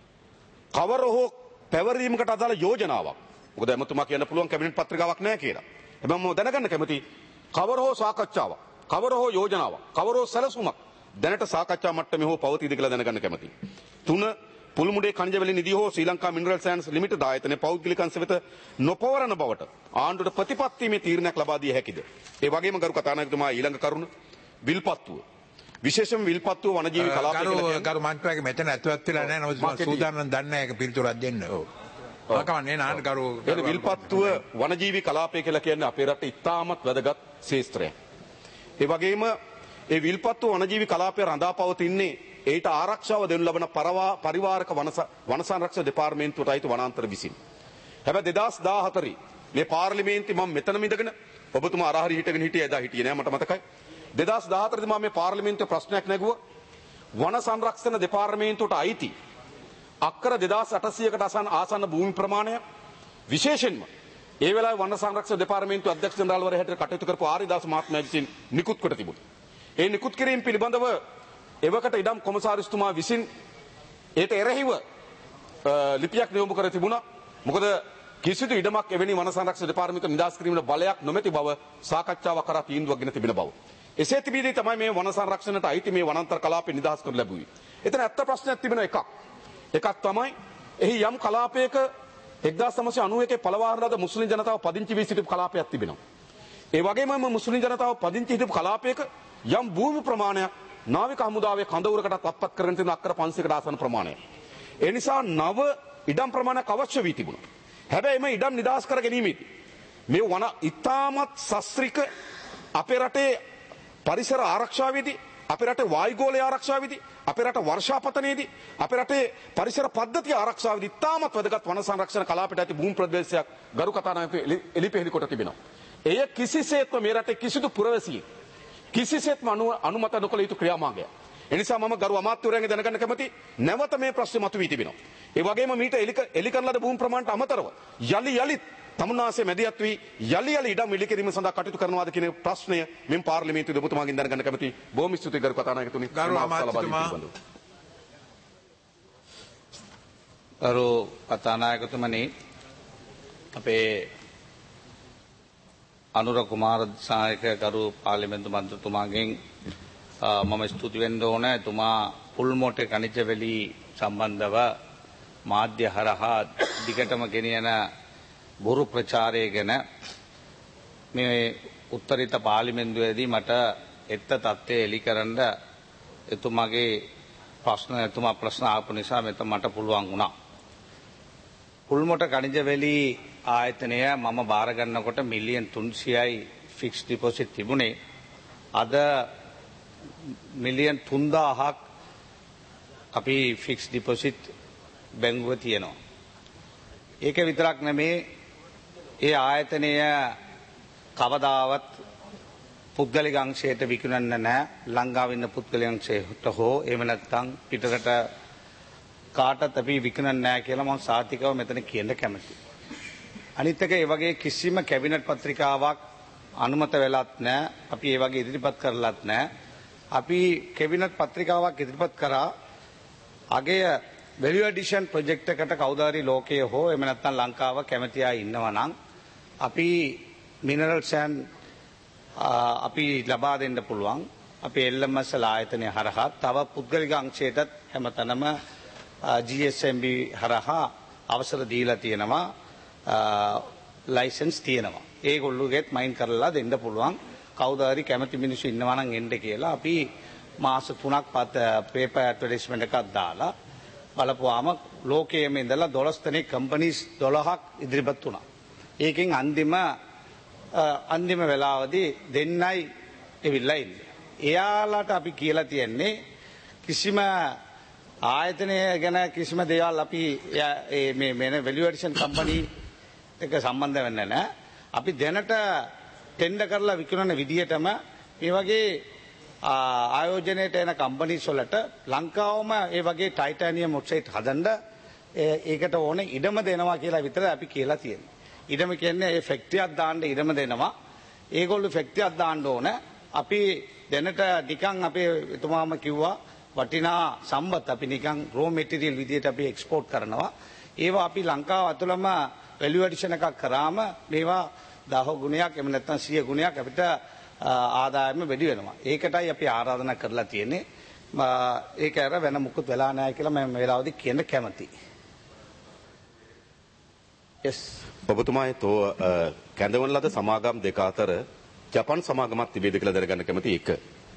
කවර හෝ පැවරීමකට අදාළ යෝජනාවක්. මොකද එමතුමා කියන්න පුළුවන් කැබිනට් පත්‍රිකාවක් නැහැ කියලා. හැබැයි මම දැනගන්න කැමති කවර හෝ සාකච්ඡාවක්, කවර හෝ යෝජනාවක්, කවර හෝ සැලසුමක් දැනට සාකච්ඡා මට්ටමේ හෝ පවතීද කියලා දැනගන්න කැමතියි. 3 පුල්මුඩේ khනිජ වැලි නිධිය හෝ Sri Lanka mineral sands limited ආයතනයේ පෞද්ගලික අංශ වෙත නොපවරන බවට ආණ්ඩුවට ප්‍රතිපත්තිමේ තීරණයක් ලබා දිය හැකිද? ඒ වගේම ගරු කතානායකතුමා ඊළඟ කරුණ විල්පත්තුව. විශේෂම විල්පත්තුව වනජීවි කලාපය කියලා ගරු මන්ත්‍රීගේ මෙතන ඇතුළත් වෙලා නැහැ. නමුත් මම සූදානම් දන්නේ ඒක පිළිතුරක් දෙන්න. ඔව්. ආකමන්නේ නාන ගරු විල්පත්තුව වනජීවි කලාපය කියලා කියන්නේ අපේ රටේ ඉතාමත් වැදගත් ශාස්ත්‍රයක්. ඒ වගේම ඒ විල්පත්තුව වනජීවි කලාපය රඳා පවතින්නේ ඒට ආරක්ෂාව දෙනු ලබන පරිවාරක වන සංරක්ෂණ දෙපාර්තමේන්තුවට අයිති වනාන්තර විසින්. හැබැයි 2014 මේ පාර්ලිමේන්තුවේ මම මෙතනම ඉඳගෙන ඔබතුමා අරහරි හිටගෙන හිටියේ එදා හිටියේ නෑ මට මතකයි. 2014 දී මම මේ පාර්ලිමේන්තුවේ ප්‍රශ්නයක් නැගුවා. වන සංරක්ෂණ දෙපාර්තමේන්තුවට අයිති අක්කර 2800කට ආසන්න භූමි ප්‍රමාණය විශේෂයෙන්ම ඒ වෙලාවේ වන සංරක්ෂණ දෙපාර්තමේන්තුවේ අධ්‍යක්ෂ ජනරාල්වරයා හැටියට කටයුතු කරපු ආරිදාස මහත්මයා විසින් නිකුත් කොට තිබුණා. ඒ නිකුත් කිරීම පිළිබඳව එවකට ඉඩම් කොමසාරිස්තුමා විසින් ඒට එරෙහිව ලිපියක් නියෝග කර තිබුණා. මොකද කිසිදු ඉඩමක් එවැනි වන සංරක්ෂණ දෙපාර්තමේන්තුව නිදහස් කිරීමේ බලයක් නොමැති බව සාකච්ඡාවක් කරා තීන්දුවක් ගෙන තිබෙන බව. එසේ තිබීදී තමයි මේ වන සංරක්ෂණයට අයිති මේ වනාන්තර කලාපය නිදහස් කරනු ලැබුවේ. එතන ඇත්ත ප්‍රශ්නයක් තිබෙන එකක්. එකක් තමයි එහි යම් කලාපයක 1991 පළවාර ලද මුස්ලිම් ජනතාව පදිංචි වී සිටිපු කලාපයක් තිබෙනවා. ඒ වගේම මුස්ලිම් ජනතාව පදිංචි හිටපු කලාපයක යම් භූමි ප්‍රමාණයක් නාවික හමුදාවේ කඳවුරකටත් අත්පත් කරගෙන තියෙන අක්කර 500කට ආසන්න ප්‍රමාණයක්. ඒ නිසා නව ඉඩම් ප්‍රමාණයක් අවශ්‍ය වී තිබුණා. හැබැයි මේ ඉඩම් නිදහස් කර ගැනීමේදී මේ වන ඉතාමත් ශාස්ත්‍රික අපේ රටේ පරිසර ආරක්ෂාවේදී, අපේ රටේ වායුගෝලීය ආරක්ෂාවේදී, අපේ රට වර්ෂාපතනයේදී, අපේ රටේ පරිසර පද්ධතිය ආරක්ෂාවේදී ඉතාමත් වැදගත් වන සංරක්ෂණ කලාපයට ඇති භූමි ප්‍රදේශයක් ගරු කතානායක එලිපෙහෙලි කොට තිබෙනවා. එය කිසිසේත්ම මේ රටේ කිසිදු පුරවැසියෙක් කිසිසේත්ම අනුමත නොකළ යුතු ක්‍රියාමාර්ගයක්. එනිසා මම ගරු අමාත්‍යවරයාගෙන් දැනගන්න කැමති නැවත මේ ප්‍රශ්නේ මතුවී තිබෙනවා. ඒ වගේම මීට එලි කරන ලද භූමි ප්‍රමාණයට අමතරව යලිත් තමුන්නාසේ මැදිහත් වී යලි ඉඩම් එලි කිරීම සඳහා කටයුතු කරනවාද කියන ප්‍රශ්නය මෙම් පාර්ලිමේන්තුවේ ඔබතුමාගෙන් දැනගන්න කැමති. බොහොම ස්තුතියි ගරු කතානායකතුනි. ගරු අමාත්‍යතුමා ගරු කතානායකතුමනි අපේ අනුර කුමාර සායක ගරු පාර්ලිමේන්තු මන්ත්‍රීතුමාගෙන් මම ස්තුති වෙන්න ඕන එතුමා පුල්මොටේ කනිජ වැලි සම්බන්ධව මාධ්‍ය හරහා දිගටම ගෙනියන බොරු ප්‍රචාරය ගැන මේ උත්තරිත පාර්ලිමේන්තුවේදී මට එත්ත තත්ත්වය එලි කරන්න එතුමා ප්‍රශ්න ආපු නිසා මට පුළුවන් වුණා. පුල්මොට කනිජ වැලි ආයතනය මම බාර ගන්නකොට මිලියන් 300යි ෆික්ස් ඩිපොසිට් තිබුණේ. අද මිලියන් 3000ක් අපි ෆික්ස් ඩිපොසිට් බැංකුව තියෙනවා. ඒක විතරක් නෙමේ ඒ ආයතනය කවදාවත් පුද්ගලික අංශයට විකුණන්න නැහැ. ලංකාවේ ඉන්න පුද්ගලික අංශයට හෝ එහෙම නැත්නම් පිටරට කාටත් අපි විකුණන්නේ නැහැ කියලා මම සාතිකව මෙතන කියන්න කැමතියි. අනිත් එක ඒ වගේ කිසිම කැබිනට් පත්‍රිකාවක් අනුමත වෙලත් නැහැ. අපි ඒ වගේ ඉදිරිපත් කරලත් නැහැ. අපි කැබිනට් පත්‍රිකාවක් ඉදිරිපත් කරා අගය වැලියු ඇඩිෂන් ප්‍රොජෙක්ට් එකට කවුද හරි ලෝකයේ හෝ එහෙම නැත්නම් ලංකාව කැමති අය ඉන්නවා නම් අපි මිනරල් සෑන්ඩ් අපි ලබා දෙන්න පුළුවන්. අපි LMS ආයතනය හරහා තව පුද්ගලික අංශයටත් හැමතැනම GSMB හරහා අවසර දීලා තියෙනවා. ලයිසන්ස් තියෙනවා. ඒගොල්ලෝගෙත් මයින් කරලා දෙන්න පුළුවන්. කවුද හරි කැමති මිනිස්සු ඉන්නවා නම් එන්න කියලා අපි මාස 3ක් පේපර් ඇඩ්වර්ටයිස්මන්ට් එකක් දාලා බලපුවාම ලෝකයේම ඉඳලා 12 දෙනෙක් කම්පනීස් 12ක් ඉදිරිපත් වුණා. ඒකෙන් අන්තිම වෙලාවදී දෙන්නයි එවිල්ලා ඉන්නේ. එයාලට අපි කියලා තියන්නේ කිසිම ආයතනය ගැන කිසිම දේවල් අපි මේ වැලියු ඇඩිෂන් කම්පනි එක සම්බන්ධ වෙන්නේ නැහැ. අපි දැනට ටෙන්ඩර් කරලා විකුණන විදිහටම මේ වගේ ආයෝජනයට එන කම්පනීස් වලට ලංකාවම ඒ වගේ ටයිටෑනියම් ඔක්සයිඩ් හදන්න ඒකට ඕනේ ඉඩම දෙනවා කියලා විතර අපි කියලා තියෙනවා. ඉඩම කියන්නේ ඒ ෆැක්ටරියක් දාන්න ඉඩම දෙනවා. ඒගොල්ලෝ ෆැක්ටරියක් දාන්න ඕන. අපි දැනට නිකන් අපේ එතුමාම කිව්වා වටිනා සම්පත් අපි නිකන් රෝ මැටීරියල් විදියට අපි එක්ස්පෝර්ට් කරනවා. ඒවා අපි ලංකාව ඇතුළම වැලියු ඇඩිෂන් එකක් කරාම මේවා 10 ගුණයක් එහෙම නැත්නම් 100 ගුණයක් අපිට ආදායම වැඩි වෙනවා. ඒකටයි අපි ආරාධනා කරලා තියෙන්නේ. ඒක ඇර වෙන මුකුත් වෙලා නැහැ කියලා මම මේ වෙලාවදී කියන්න කැමතියි. yes ඔබතුමායි තෝ කැඳවන ලද සමාගම් දෙක අතර ජපන් සමාගමක් තිබේද කියලා දැනගන්න කැමතියි. 1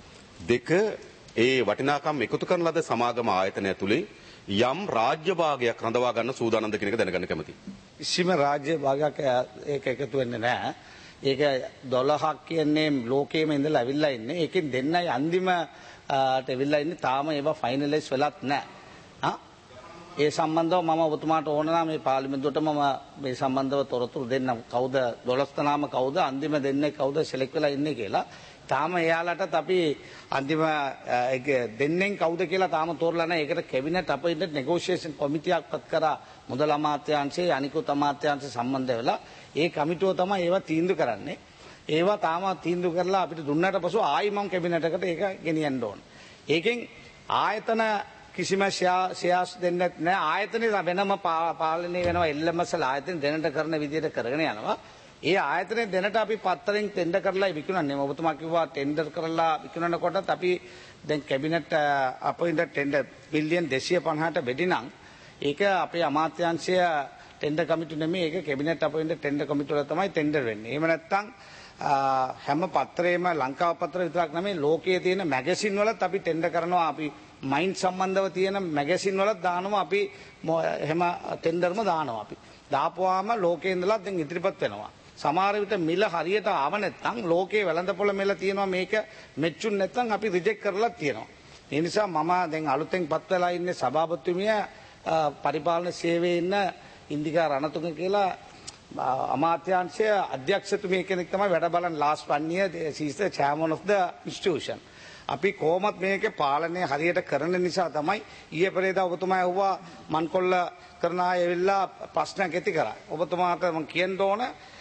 2 ඒ වටිනාකම් එකතු කරන ලද සමාගම ආයතනය තුලින් යම් රාජ්‍ය භාගයක් රඳවා ගන්න සූදානම්ද කියන එක දැනගන්න කැමතියි. කිසිම රාජ්‍ය භාගයක් ඒක එකතු වෙන්නේ නැහැ. ඒක 12ක් කියන්නේ ලෝකයේම ඉඳලා ඇවිල්ලා ඉන්නේ. ඒකෙන් දෙන්නයි අන්තිමට ඇවිල්ලා ඉන්නේ. තාම ඒවා ෆයිනලයිස් වෙලත් නැහැ. ඒ සම්බන්ධව මම ඔබතුමාට ඕන නම් මේ පාර්ලිමේන්තුවට මම මේ සම්බන්ධව තොරතුරු දෙන්න. කවුද 12 නාම කවුද අන්තිම දෙන්නේ කවුද සිලෙක්ට් වෙලා ඉන්නේ කියලා. තාම එයාලටත් අපි අන්තිම දෙන්නෙන් කවුද කියලා තාම තෝරලා නැහැ. ඒකට කැබිනට් අපේ නෙගෝෂියේෂන් කොමිටියක් පත් කරා මුදල් අමාත්‍යාංශයේ අනිකුත් අමාත්‍යාංශ සම්බන්ධ වෙලා ඒ කමිටුව තමයි ඒවා තීන්දුව කරන්නේ. ඒවා තාම තීන්දුව කරලා අපිට දුන්නාට පසු ආයි මම කැබිනට් එකට ඒක ගෙනියන්න ඕන. ඒකෙන් ආයතන කිසිම ෂෙයාර්ස් දෙන්නේ නැහැ. ආයතනේ වෙනම පාලනය වෙනවා. LMS ආයතන දැනට කරන විදිහට කරගෙන යනවා. ඒ ආයතනේ දැනට අපි පත්තරෙන් ටෙන්ඩර් කරලා විකුණන්නේ. ඔබතුමා කිව්වා ටෙන්ඩර් කරලා විකුණනකොටත් අපි දැන් කැබිනට් අපොයින්ට් ටෙන්ඩර් බිලියන් 250ට වැඩි නම් ඒක අපේ අමාත්‍යාංශය ටෙන්ඩර් කමිටු නෙමෙයි. ඒක කැබිනට් අපොයින්ට් ටෙන්ඩර් කමිටු වල තමයි ටෙන්ඩර් වෙන්නේ. එහෙම නැත්නම් හැම පත්‍රයේම ලංකාව පත්‍ර විතරක් නෙමෙයි ලෝකයේ තියෙන මැගසින් වලත් අපි ටෙන්ඩර් කරනවා. අපි මයින් සම්බන්ධව තියෙන මැගසින් වලත් දානවා. අපි එහෙම ටෙන්ඩර්ම දානවා. අපි දාපුවාම ලෝකේ ඉඳලා දැන් ඉදිරිපත් වෙනවා. සමහර විට මිල හරියට ආව නැත්නම් ලෝකේ වැළඳපොළ මිල තියෙනවා. මේක මෙච්චුන් නැත්නම් අපි රිජෙක්ට් කරලා තියෙනවා. ඒ නිසා මම දැන් අලුතෙන් පත් වෙලා ඉන්නේ සභාපතිතුමිය පරිපාලන සේවයේ ඉන්න ඉන්දිකා රණතුංග කියලා අමාත්‍යාංශය අධ්‍යක්ෂතුමිය කෙනෙක් තමයි වැඩ බලන last 1 year she is the chairman of the institution. අපි කොහොමත් මේකේ පාලනය හරියට කරන නිසා තමයි ඊයේ පෙරේදා ඔබතුමා ඇහුවා මන්කොල්ල කරන අය ඇවිල්ලා ප්‍රශ්නයක් ඇති කරා. ඔබතුමාට මම කියන්න ඕන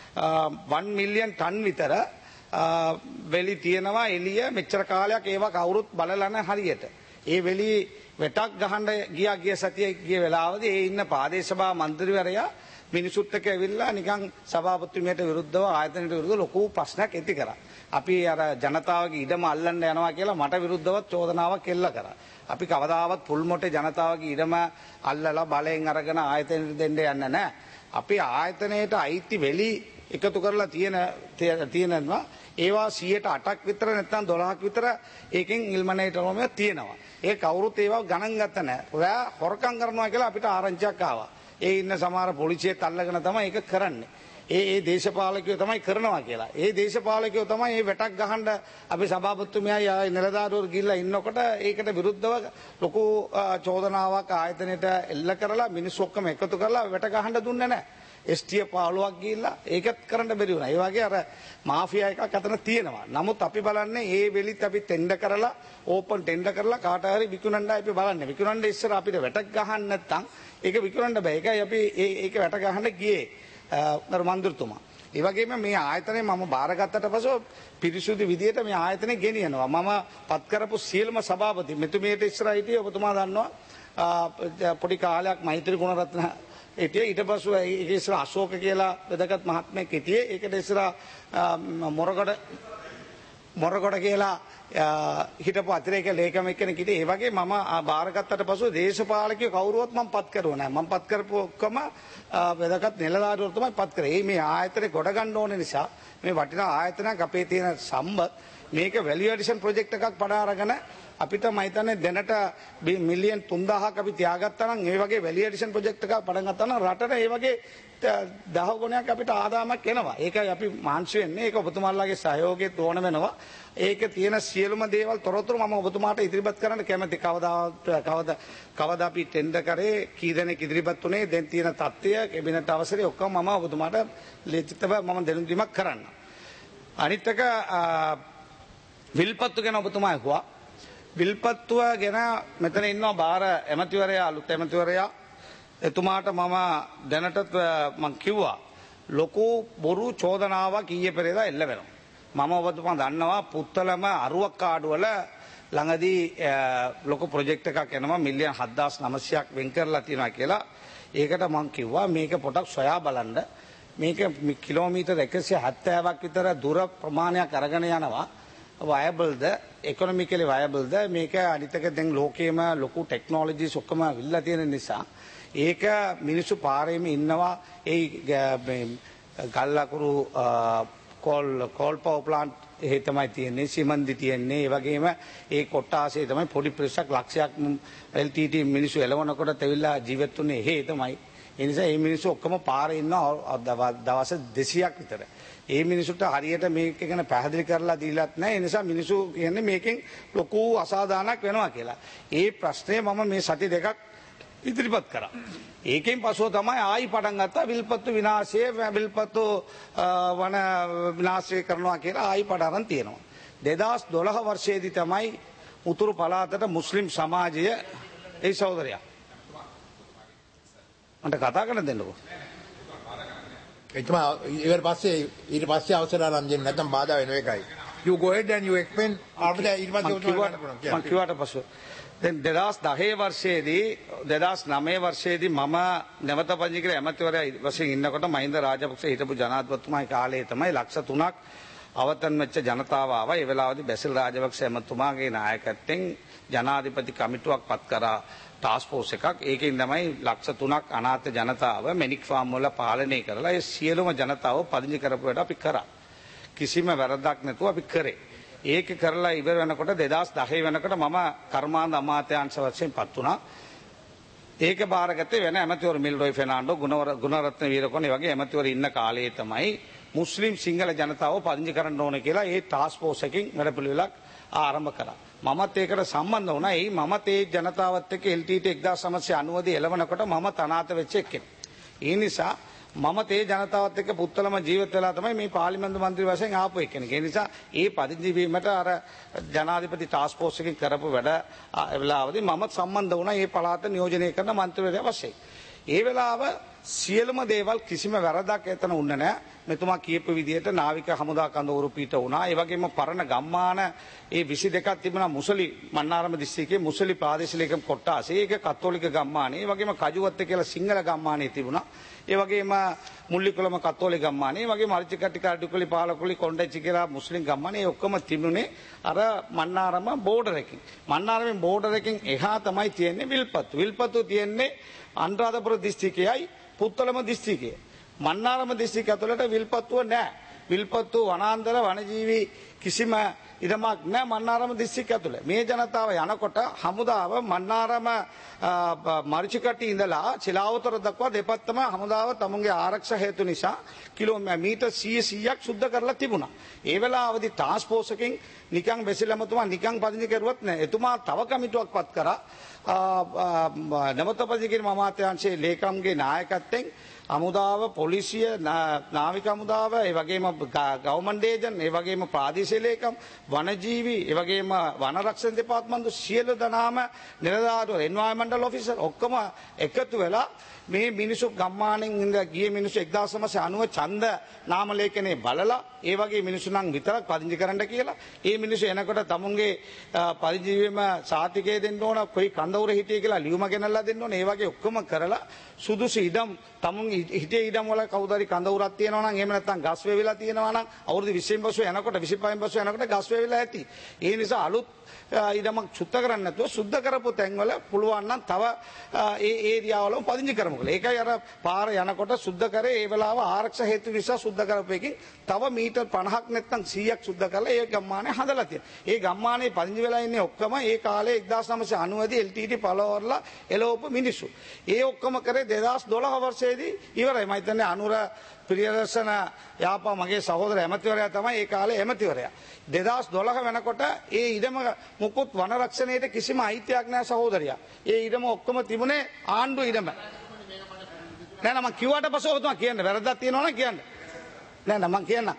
1 මිලියන් ටන් විතර වෙලි තියෙනවා එළිය මෙච්චර කාලයක් ඒවා කවුරුත් බලලා නැහැ හරියට. ඒ වෙලි වෙටක් ගහන්න ගිය සතියේ ගිය වෙලාවදී ඒ ඉන්න ප්‍රාදේශ සභා මන්ත්‍රීවරයා මිනිසුත් එක්ක ඇවිල්ලා නිකන් සභාපතිතුමියට විරුද්ධව ආයතනයට විරුද්ධව ලොකු ප්‍රශ්නයක් ඇති කරා. අපි අර ජනතාවගේ ඉඩම අල්ලන්න යනවා කියලා මට විරුද්ධව චෝදනාවක් එල්ල කරා. අපි කවදාවත් පුල් මොටේ ජනතාවගේ ඉඩම අල්ලලා බලෙන් අරගෙන ආයතනයට දෙන්න යන්නේ නැහැ. අපි ආයතනයට අයිති වෙලි එකතු කරලා තියෙනවා. ඒවා 108ක් විතර නැත්නම් 12ක් විතර ඒකෙන් ඉල්මනේටරෝමයක් තියෙනවා. ඒ කවුරුත් ඒවා ගණන් ගත්ත නැහැ. ඔයා හොරකම් කරනවා කියලා අපිට ආරංචියක් ආවා. ඒ ඉන්න සමහර පොලිසියත් අල්ලගෙන තමයි ඒක කරන්නේ. ඒ දේශපාලකයෝ තමයි කරනවා කියලා. ඒ දේශපාලකයෝ තමයි මේ වැටක් ගහන්න අපි සභාපතිතුමියයි නිලධාරීවරු ගිහිල්ලා ඉන්නකොට ඒකට විරුද්ධව ලොකු චෝදනාවක් ආයතනයට එල්ල කරලා මිනිස්සු ඔක්කොම එකතු කරලා වැට ගහන්න දුන්නේ නැහැ. ST 15ක් ගිහිල්ලා ඒකත් කරන්න බැරි වුණා. ඒ වගේ අර මාෆියා එකක් අතන තියෙනවා. නමුත් අපි බලන්නේ මේ වෙලිත් අපි ටෙන්ඩර් කරලා ඕපන් ටෙන්ඩර් කරලා කාට හරි විකුණන්නයි අපි බලන්නේ. විකුණන්න ඉස්සර අපිට වැටක් ගහන්න නැත්නම් ඒක විකුණන්න බෑ. ඒකයි අපි ඒක වැට ගහන්න ගියේ. මන්දිරතුමා. ඒ වගේම මේ ආයතනය මම බාරගත්තට පස්සේ පිරිසුදු විදියට මේ ආයතනය ගෙනියනවා. මම පත් කරපු සියලුම සභාපති මෙතුමියට ඉස්සරහ හිටියේ ඔබතුමා දන්නවා පොඩි කාලයක් මෛත්‍රී ගුණරත්න හිටියේ. ඊට පස්සේ ඒක ඉස්සරහ අශෝක කියලා වැදගත් මහත්මයෙක් හිටියේ. ඒකට ඉස්සරහ මොරගොඩ කියලා හිටපු අතිරේක ලේකමෙක් කෙනෙක් හිටියේ. ඒ වගේ මම බාරගත්තට පස්සේ දේශපාලකයෝ කවුරුවත් මම පත් කරුවා නැහැ. මම පත් කරපු ඔක්කොම වැදගත් නිලධාරීවරු තමයි පත් කරේ. මේ ආයතනේ ගොඩ ගන්න ඕන නිසා මේ වටිනා ආයතනයක් අපේ තියෙන සම්බත් මේක වැලියු ඇඩිෂන් ප්‍රොජෙක්ට් එකක් පඩ අරගෙන අපිට මම හිතන්නේ දැනට මිලියන් 3000ක් අපි තියාගත්තා නම් ඒ වගේ වැලියු ඇඩිෂන් ප්‍රොජෙක්ට් එකක් පටන් ගත්තා නම් රටට ඒ වගේ 10 ගුණයක් අපිට ආදායමක් එනවා. ඒකයි අපි මාංශ වෙන්නේ. ඒක ඔබතුමාලාගේ සහයෝගයත් ඕන වෙනවා. ඒකේ තියෙන සියලුම දේවල් තොරතුරු මම ඔබතුමාට ඉදිරිපත් කරන්න කැමැති. කවදා අපි ටෙන්ඩර් කරේ කී දෙනෙක් ඉදිරිපත් උනේ දැන් තියෙන තත්ත්වය කැබිනට් අවසරේ ඔක්කොම මම ඔබතුමාට ලිඛිතව මම දැනුම් දීමක් කරන්න. අනිත් එක විල්පත්තු ගැන ඔබතුමා අහුවා. විල්පත්තුව ගැන මෙතන ඉන්නවා බාර ඇමතිවරයා අලුත් ඇමතිවරයා. එතුමාට මම දැනටත් මම කිව්වා ලොකු බොරු චෝදනාවක් ඊයේ පෙරේදා එල්ල වෙනවා. මම ඔබතුමා දන්නවා පුත්තලම අරුවක් කාඩුවල ළඟදී ලොකු ප්‍රොජෙක්ට් එකක් එනවා මිලියන් 7900ක් වෙන් කරලා තියෙනවා කියලා. ඒකට මම කිව්වා මේක පොඩක් සොයා බලන්න. මේක කිලෝමීටර් 170ක් විතර දුර ප්‍රමාණයක් අරගෙන යනවා. වයබල්ද ඉකොනොමිකලි වයබල්ද මේක අනිතක දැන් ලෝකයේම ලොකු ටෙක්නොලොජිස් ඔක්කොම විල්ලා තියෙන නිසා ඒක මිනිස්සු පාරේම ඉන්නවා. ඒ ගල්ලකුරු කෝල් පවර් ප්ලාන්ට් එහෙ තමයි තියෙන්නේ. සිමන්දි තියෙන්නේ. ඒ වගේම ඒ කොට්ටාසේ තමයි පොඩි ප්‍රෙෂර් ලක්ෂයක් LTT මිනිස්සු එලවනකොට තෙවිලා ජීවත් වෙන්නේ එහෙ තමයි. ඒ නිසා මේ මිනිස්සු ඔක්කොම පාරේ ඉන්නවා දවස් 200ක් විතර. ඒ මිනිසුන්ට හරියට මේක ගැන පැහැදිලි කරලා දීලත් නැහැ. ඒ නිසා මිනිස්සු කියන්නේ මේකෙන් ලොකු අසාධාරණයක් වෙනවා කියලා. ඒ ප්‍රශ්නය මම මේ සති දෙකක් ඉදිරිපත් කරා. ඒකෙන් පසුව තමයි ආයි පටන් ගත්තා විල්පත්තු විනාශය විල්පත්තු වන විනාශය කරනවා කියලා ආයි පටන් අරන් තියෙනවා. 2012 වර්ෂයේදී තමයි උතුරු පළාතට මුස්ලිම් සමාජය ඒ සහෝදරයා මට කතා කරන්න දෙන්නකෝ. එතුමා ඊට පස්සේ අවසර ආරම්භ දෙන්න නැත්නම් බාධා වෙන එකයි. You go ahead and you explain after that ඊට පස්සේ මම කිව්වට පස්සේ දැන් 2010 වර්ෂයේදී 2009 වර්ෂයේදී මම නැවත පදිංචි ඇමතිවරයා වශයෙන් ඉන්නකොට මහින්ද රාජපක්ෂ හිටපු ජනාධිපතිතුමාගේ කාලේ තමයි ලක්ෂ 3ක් අවතන් වෙච්ච ජනතාව ආවා. ඒ වෙලාවේදී බැසිල් රාජපක්ෂ ඇමතුමාගේ නායකත්වයෙන් ජනාධිපති කමිටුවක් පත් කරා ටාස්ක් ෆෝස් එකක්. ඒකෙන් තමයි ලක්ෂ 3ක් අනාථ ජනතාව මෙනික් ෆාම් වල පාලනය කරලා ඒ සියලුම ජනතාව පදිංචි කරපු වැඩ අපි කරා. කිසිම වැරද්දක් නැතුව අපි කරේ. ඒක කරලා ඉවර වෙනකොට 2010 වෙනකොට මම කර්මාන්ත අමාත්‍යාංශ වශයෙන් පත් වුණා. ඒක බාරගත්තේ වෙන ඇමතිවරු මිල්රොයි ෆෙර්නාන්ඩෝ ගුණරත්න වීරකෝන් වගේ ඇමතිවරු ඉන්න කාලේ තමයි මුස්ලිම් සිංහල ජනතාව පදිංචි කරන්න ඕන කියලා ඒ ටාස්ක් ෆෝස් එකකින් වැඩපිළිවෙලක් ආරම්භ කරා. මමත් ඒකට සම්බන්ධ වුණා. මමත් ඒ ජනතාවත් එක්ක LTT 1990 දී එළවනකොට මම තනාත වෙච්ච එක්කෙනෙක්. ඒ නිසා මම තේ ජනතාවත් එක්ක පුත්තලම ජීවත් වෙලා තමයි මේ පාර්ලිමේන්තු මන්ත්‍රී වශයෙන් ආපු එක්කෙනෙක්. ඒ නිසා ඒ පදිංචි වීමට අර ජනාධිපති ටාස්ක් ෆෝස් එකකින් කරපු වැඩ වෙලාවදී මම සම්බන්ධ වුණා මේ පළාත නියෝජනය කරන මන්ත්‍රීවරයා වශයෙන්. ඒ වෙලාව සියලුම දේවල් කිසිම වැරදක් එතන උන්නේ නැහැ. මෙතුමා කියපු විදිහට නාවික හමුදා කඳවුරු පිට වුණා. ඒ වගේම පරණ ගම්මාන ඒ 22ක් තිබුණා මුසලි මන්නාරම දිස්ත්‍රික්කයේ මුසලි ප්‍රාදේශීය ලේකම් කොට්ටාසේ. ඒක කතෝලික ගම්මානේ. ඒ වගේම කජුවත්ත කියලා සිංහල ගම්මානේ තිබුණා. ඒ වගේම මුල්ලිකුලම කතෝලික ගම්මානේ. ඒ වගේම අර්චිකට්ටික අඩුකුලි පාලකුලි කොණ්ඩච්චි කියලා මුස්ලිම් ගම්මානේ. ඒ ඔක්කොම තිබුණේ අර මන්නාරම බෝඩර් එකකින්. මන්නාරමේ බෝඩර් එකකින් එහා තමයි තියෙන්නේ විල්පත්තු. විල්පත්තු තියෙන්නේ අනුරාධපුර දිස්ත්‍රික්කයයි පුත්තලම දිස්ත්‍රික්කයයි. මන්නාරම දිස්ත්‍රික්කය ඇතුළට විල්පත්තුව නැහැ. විල්පත්තු වනාන්තර වනජීවී කිසිම ඉඩමක් නැහැ මන්නාරම දිස්ත්‍රික්කය ඇතුළේ. මේ ජනතාව යනකොට හමුදාව මන්නාරම මරිචිකටි ඉඳලා චිලාවතර දක්වා දෙපැත්තම හමුදාව තමුන්ගේ ආරක්ෂා හේතු නිසා කිලෝමීටර් 100ක් සුද්ධ කරලා තිබුණා. ඒ වෙලාවදී ටාස්ක් ෆෝස් එකකින් නිකන් බෙසිලමතුමා නිකන් පදිංචි කරුවත් නැහැ. එතුමා තව කමිටුවක් පත් කරා. නවතපදිකිර අමාත්‍යාංශයේ ලේකම්ගේ නායකත්වයෙන් හමුදාව පොලිසිය නාවික හමුදාව ඒ වගේම ගවර්න්මන්ට් ඒජන්ට් ඒ වගේම ප්‍රාදේශීය ලේකම් වනජීවි ඒ වගේම වන රක්ෂණ දෙපාර්තමේන්තු සියලු දෙනාම නිලධාරීවරු එන්වයරන්මන්ටල් ඔෆිසර් ඔක්කොම එකතු වෙලා මේ මිනිස්සු ගම්මානෙන් ඉඳ ගිය මිනිස්සු 1990 ඡන්ද නාම ලේඛනේ බලලා ඒ වගේ මිනිස්සු නම් විතරක් පදිංචි කරන්න කියලා ඒ මිනිස්සු එනකොට තමුන්ගේ පරිජීවීම සාතිකය දෙන්න ඕන කොයි කඳවුර හිටියේ කියලා ලියුම ගෙනල්ලා දෙන්න ඕන ඒ වගේ ඔක්කොම කරලා සුදුසු ඉඩම් තමුන් හිටියේ ඉඩම් වල කවුරු හරි කඳවුරක් තියෙනවා නම් එහෙම නැත්නම් ගස් වේවිලා තියෙනවා නම් අවුරුදු 20න් පසු යනකොට 25න් පසු යනකොට ගස් වේවිලා ඇති ඒ නිසා අලුත් ඉඩමක් සුද්ධ කරන්නේ නැතුව සුද්ධ කරපු තැන්වල පුළුවන් නම් තව ඒ ඒරියාවල පදිංචි කරමු කියලා. ඒකයි අර පාර යනකොට සුද්ධ කරේ ඒ වෙලාව ආරක්ෂා හේතු නිසා සුද්ධ කරපු එකකින් තව මීටර් 50ක් නැත්නම් 100ක් සුද්ධ කරලා ඒ ගම්මානේ හදලා තියෙනවා. ඒ ගම්මානේ පදිංචි වෙලා ඉන්නේ ඔක්කොම ඒ කාලේ 1990 දී LTT පළවරලා එළවපු මිනිස්සු. ඒ ඔක්කොම කරේ 2012 වර්ෂයේදී ඉවරයි. මම හිතන්නේ අනුර ප්‍රියදර්ශන යාපා මගේ සහෝදර ඇමතිවරයා තමයි ඒ කාලේ ඇමතිවරයා. 2012 වෙනකොට ඒ ඉඩම මුකුත් වන රක්ෂණයට කිසිම අයිතියක් නැහැ සහෝදරයා. ඒ ඉඩම ඔක්කොම තිබුණේ ආණ්ඩුව ඉඩම. නෑ නෑ මම කිව්වට පස්සේ ඔබතුමා කියන්න වැරද්දක් තියෙනවා නම් කියන්න. නෑ නෑ මම කියන්න.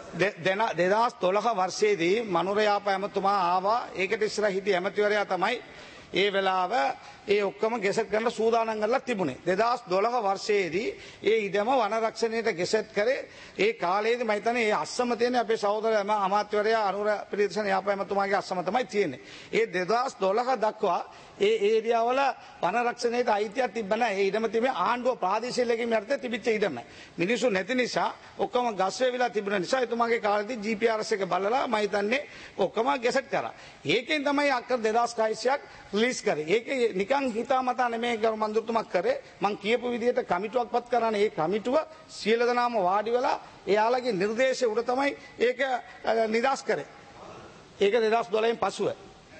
2012 වර්ෂයේදී මනුර යාපා ඇමතුමා ආවා. ඒකට ඉස්සරහ හිටිය ඇමතිවරයා තමයි ඒ වෙලාව ඒ ඔක්කොම ගෙසට් කරන්න සූදානම් කරලා තිබුණේ 2012 වර්ෂයේදී ඒ ඉඩම වන රක්ෂණයට ගෙසට් කරේ ඒ කාලයේදී මම හිතන්නේ ඒ අස්සම තියෙන්නේ අපේ සහෝදර අමාත්‍යවරයා අනුර ප්‍රදේශන යාපා ඇමතුමාගේ අස්සම තමයි තියෙන්නේ ඒ 2012 දක්වා ඒ ඒරියාවල වන රක්ෂණයට අයිතියක් තිබ්බ නැහැ ඒ ඉඩම තිබෙන්නේ ආණ්ඩුව ප්‍රාදේශීය ලේකම් යටතේ තිබිච්ච ඉඩම මිනිස්සු නැති නිසා ඔක්කොම ගස් වේවිලා තිබුණ නිසා එතුමාගේ කාලේදී GPRS එක බලලා මම හිතන්නේ ඔක්කොම ගෙසට් කරා ඒකෙන් තමයි අක්කර 2600ක් රිලීස් කරේ ඒකේ නිකන් හිතාමතා නෙමෙයි ගරු මන්ත්‍රීතුමා කරේ මං කියපු විදිහට කමිටුවක් පත් කරන්නේ ඒ කමිටුව සියලු දෙනාම වාඩි වෙලා එයාලගේ නිර්දේශය උඩ තමයි ඒක නිදාස් කරේ ඒක 2012 න් පසුව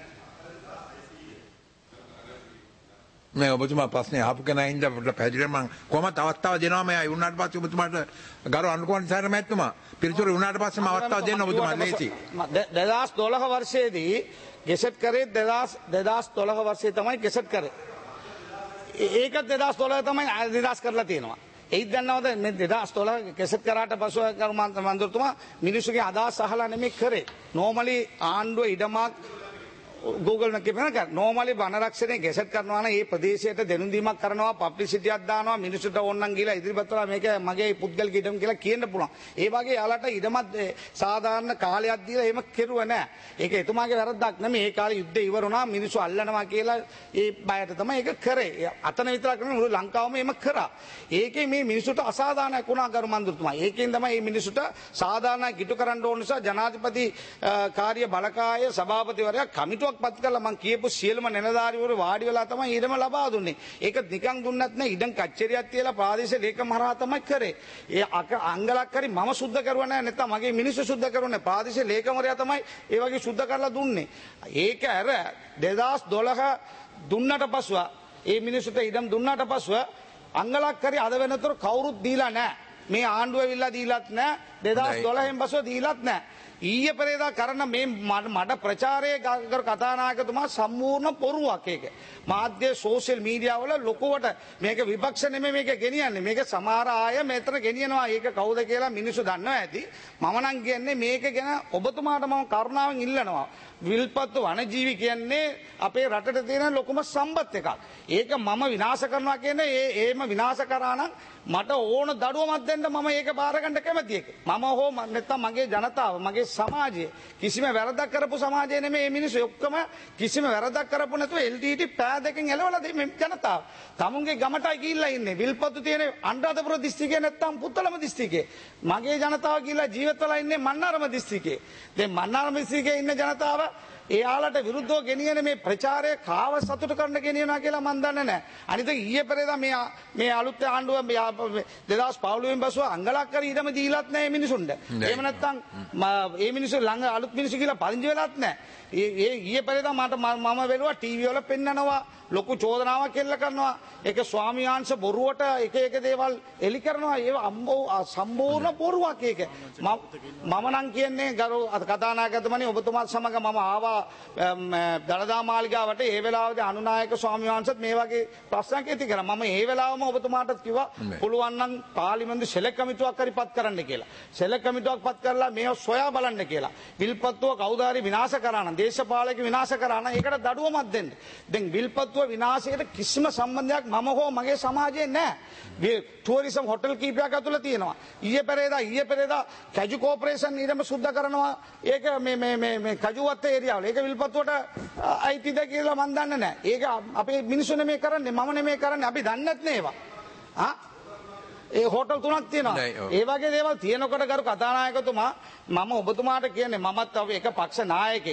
මේ ඔබතුමා ප්‍රශ්නේ අහපු කෙනා ඉඳලා පැහැදිලිව මම කොහොමද අවස්ථාව දෙනවා මේ වුණාට පස්සේ ඔබතුමාට ගරු අනුකෝණ සාර මැතිතුමා පිළිතුරු වුණාට පස්සේ මම අවස්ථාව දෙන්න ඔබතුමා ලේසි 2012 වර්ෂයේදී ගෙසට් කරේ 2012 වර්ෂයේ තමයි ගෙසට් කරේ ඒකත් 2012 තමයි නිදාස් කරලා තියෙනවා ඒත් දන්නවද මේ 2012 ගෙසට් කරාට පස්සේ ගරු මන්ත්‍රීතුමා මිනිස්සුගේ අදහස් අහලා නෙමෙයි කරේ නෝමලි ආණ්ඩුව ඉඩමක් Google එකේ වෙනකන් normally වන රක්ෂණය ගෙසට් කරනවා නම් ඒ ප්‍රදේශයට දෙනුම් දීමක් කරනවා පබ්ලිසිටි එකක් දානවා මිනිස්සුන්ට ඕනනම් ගිහලා ඉදිරිපත් කරලා මේක මගේ පුද්ගලික ඉඩම කියලා කියන්න පුළුවන්. ඒ වගේ යාලට ඉඩමත් සාධාරණ කාලයක් දීලා එහෙම කෙරුවා නෑ. ඒක එතුමාගේ වැරද්දක් නෙමෙයි. ඒ කාලේ යුද්ධය ඉවර වුණා මිනිස්සු අල්ලනවා කියලා ඒ බයට තමයි ඒක කරේ. අතන විතරක් නෙමෙයි මුළු ලංකාවම එහෙම කරා. ඒකේ මේ මිනිස්සුන්ට අසාධාරණයක් වුණා ගරු මන්ත්‍රීතුමා. ඒකෙන් තමයි මේ මිනිස්සුන්ට සාධාරණයක් ඉටු කරන්න ඕන නිසා ජනාධිපති කාර්ය බලකාය සභාපතිවරයා කමිටුව පත් කළා මං කියපු සියලුම නිලධාරීවරු වාඩි වෙලා තමයි ඉඩම ලබා දුන්නේ. ඒක නිකන් දුන්නත් නෑ ඉඩම් කච්චරියක් තියලා ප්‍රාදේශීය ලේකම් හරහා තමයි කරේ. ඒ අංගලක් හරි මම සුද්ධ කරුවා නෑ නැත්නම් මගේ මිනිස්සු සුද්ධ කරුවා නෑ. ප්‍රාදේශීය ලේකම්වරයා තමයි ඒ වගේ සුද්ධ කරලා දුන්නේ. ඒක අර 2012 දුන්නට පස්සෙ ඒ මිනිස්සුන්ට ඉඩම් දුන්නාට පස්සෙ අංගලක් හරි අද වෙනතර කවුරුත් දීලා නෑ. මේ ආණ්ඩුව ඇවිල්ලා දීලත් නෑ 2012 න් පස්සෙ දීලත් නෑ. ඊයේ පෙරේදා කරන මේ මඩ ප්‍රචාරයේ කතානායකතුමා සම්පූර්ණ පොරුවක් ඒක. මාධ්‍ය සෝෂල් මීඩියා වල ලොකුවට මේක විපක්ෂ නෙමෙයි මේක ගෙනියන්නේ. මේක සමහර අය මෙතන ගෙනියනවා. ඒක කවුද කියලා මිනිස්සු දන්නවා ඇති. මම නම් කියන්නේ මේක ගැන ඔබතුමාට මම කරුණාවෙන් ඉල්ලනවා. විල්පත්තු වනජීවි කියන්නේ අපේ රටට තියෙන ලොකුම සම්පත් එකක්. ඒක මම විනාශ කරනවා කියන්නේ ඒම විනාශ කරා නම් මට ඕන දඩුවමක් දෙන්න මම ඒක බාර ගන්න කැමති එක. මම හෝ නැත්නම් මගේ ජනතාව මගේ සමාජය කිසිම වැරදක් කරපු සමාජය නෙමෙයි මේ මිනිස්සු ඔක්කොම කිසිම වැරදක් කරපු නැතුව LTT පෑ දෙකෙන් එලවලා මේ ජනතාව. තමුන්ගේ ගමටයි ගිහිල්ලා ඉන්නේ. විල්පත්තු තියෙන අනුරාධපුර දිස්ත්‍රික්කේ නැත්නම් පුත්තලම දිස්ත්‍රික්කේ. මගේ ජනතාව ගිහිල්ලා ජීවත් වෙලා ඉන්නේ මන්නාරම දිස්ත්‍රික්කේ. දැන් මන්නාරම දිස්ත්‍රික්කේ ඉන්න ජනතාව එයාලට විරුද්ධව ගෙනියන මේ ප්‍රචාරය කාව සතුට කරන්න ගෙනියනවා කියලා මම දන්නේ නැහැ. අනිත් ඊයේ පෙරේදා මේ අලුත් ආණ්ඩුව 2015 වෙනි බසුව අංගලක් කර ඊටම දීලත් නැහැ මේ මිනිසුන්ට. එහෙම නැත්නම් මේ මිනිස්සු ළඟ අලුත් මිනිස්සු කියලා පරිංචි වෙලත් නැහැ. ඊයේ පෙරේදා මම බැලුවා ටීවී වල පෙන්නනවා ලොකු චෝදනාවක් එල්ල කරනවා. ඒක ස්වාමී වහන්සේ බොරුවට එක දේවල් එලි කරනවා. ඒව සම්පූර්ණ බොරුවක් ඒක. මම නම් කියන්නේ ගරු කතානායකතුමනි ඔබතුමාත් සමග මම ආවා දළදා මාලිගාවට. ඒ වෙලාවේදී අනුනායක ස්වාමී වහන්සේත් මේ වගේ ප්‍රශ්නයක් ඇති කරා. මම ඒ වෙලාවම ඔබතුමාටත් කිව්වා පුළුවන් නම් පාර්ලිමේන්තු සෙලෙක්ට් කමිටුවක් හරි පත් කරන්න කියලා. සෙලෙක්ට් කමිටුවක් පත් කරලා මේව සොයා බලන්න කියලා. විල්පත්තුව කවුද හරි විනාශ කරා නම් දේශපාලක විනාශ කරා නම් ඒකට දඩුවමක් දෙන්න. දැන් විල්පත්තුව විනාශයට කිසිම සම්බන්ධයක් මම හෝ මගේ සමාජයේ නැහැ. ටුවරිසම් හොටල් කීපයක් ඇතුළේ තියෙනවා. ඊයේ පෙරේදා කැජු කෝපරේෂන් ඊටම සුද්ධ කරනවා. ඒක මේ කැජුවත් ඒරියාවල. ඒක විල්පත්තුවට අයිතිද කියලා මම දන්නේ නැහැ. ඒක අපේ මිනිස්සු නෙමෙයි කරන්නේ මම නෙමෙයි කරන්නේ. අපි දන්නේ නැත්නේ ඒවා. ඒ හෝටල් 3ක් තියෙනවා. ඒ වගේ දේවල් තියෙනකොට ගරු කතානායකතුමා මම ඔබතුමාට කියන්නේ මමත් එක පක්ෂ නායකයෙක්.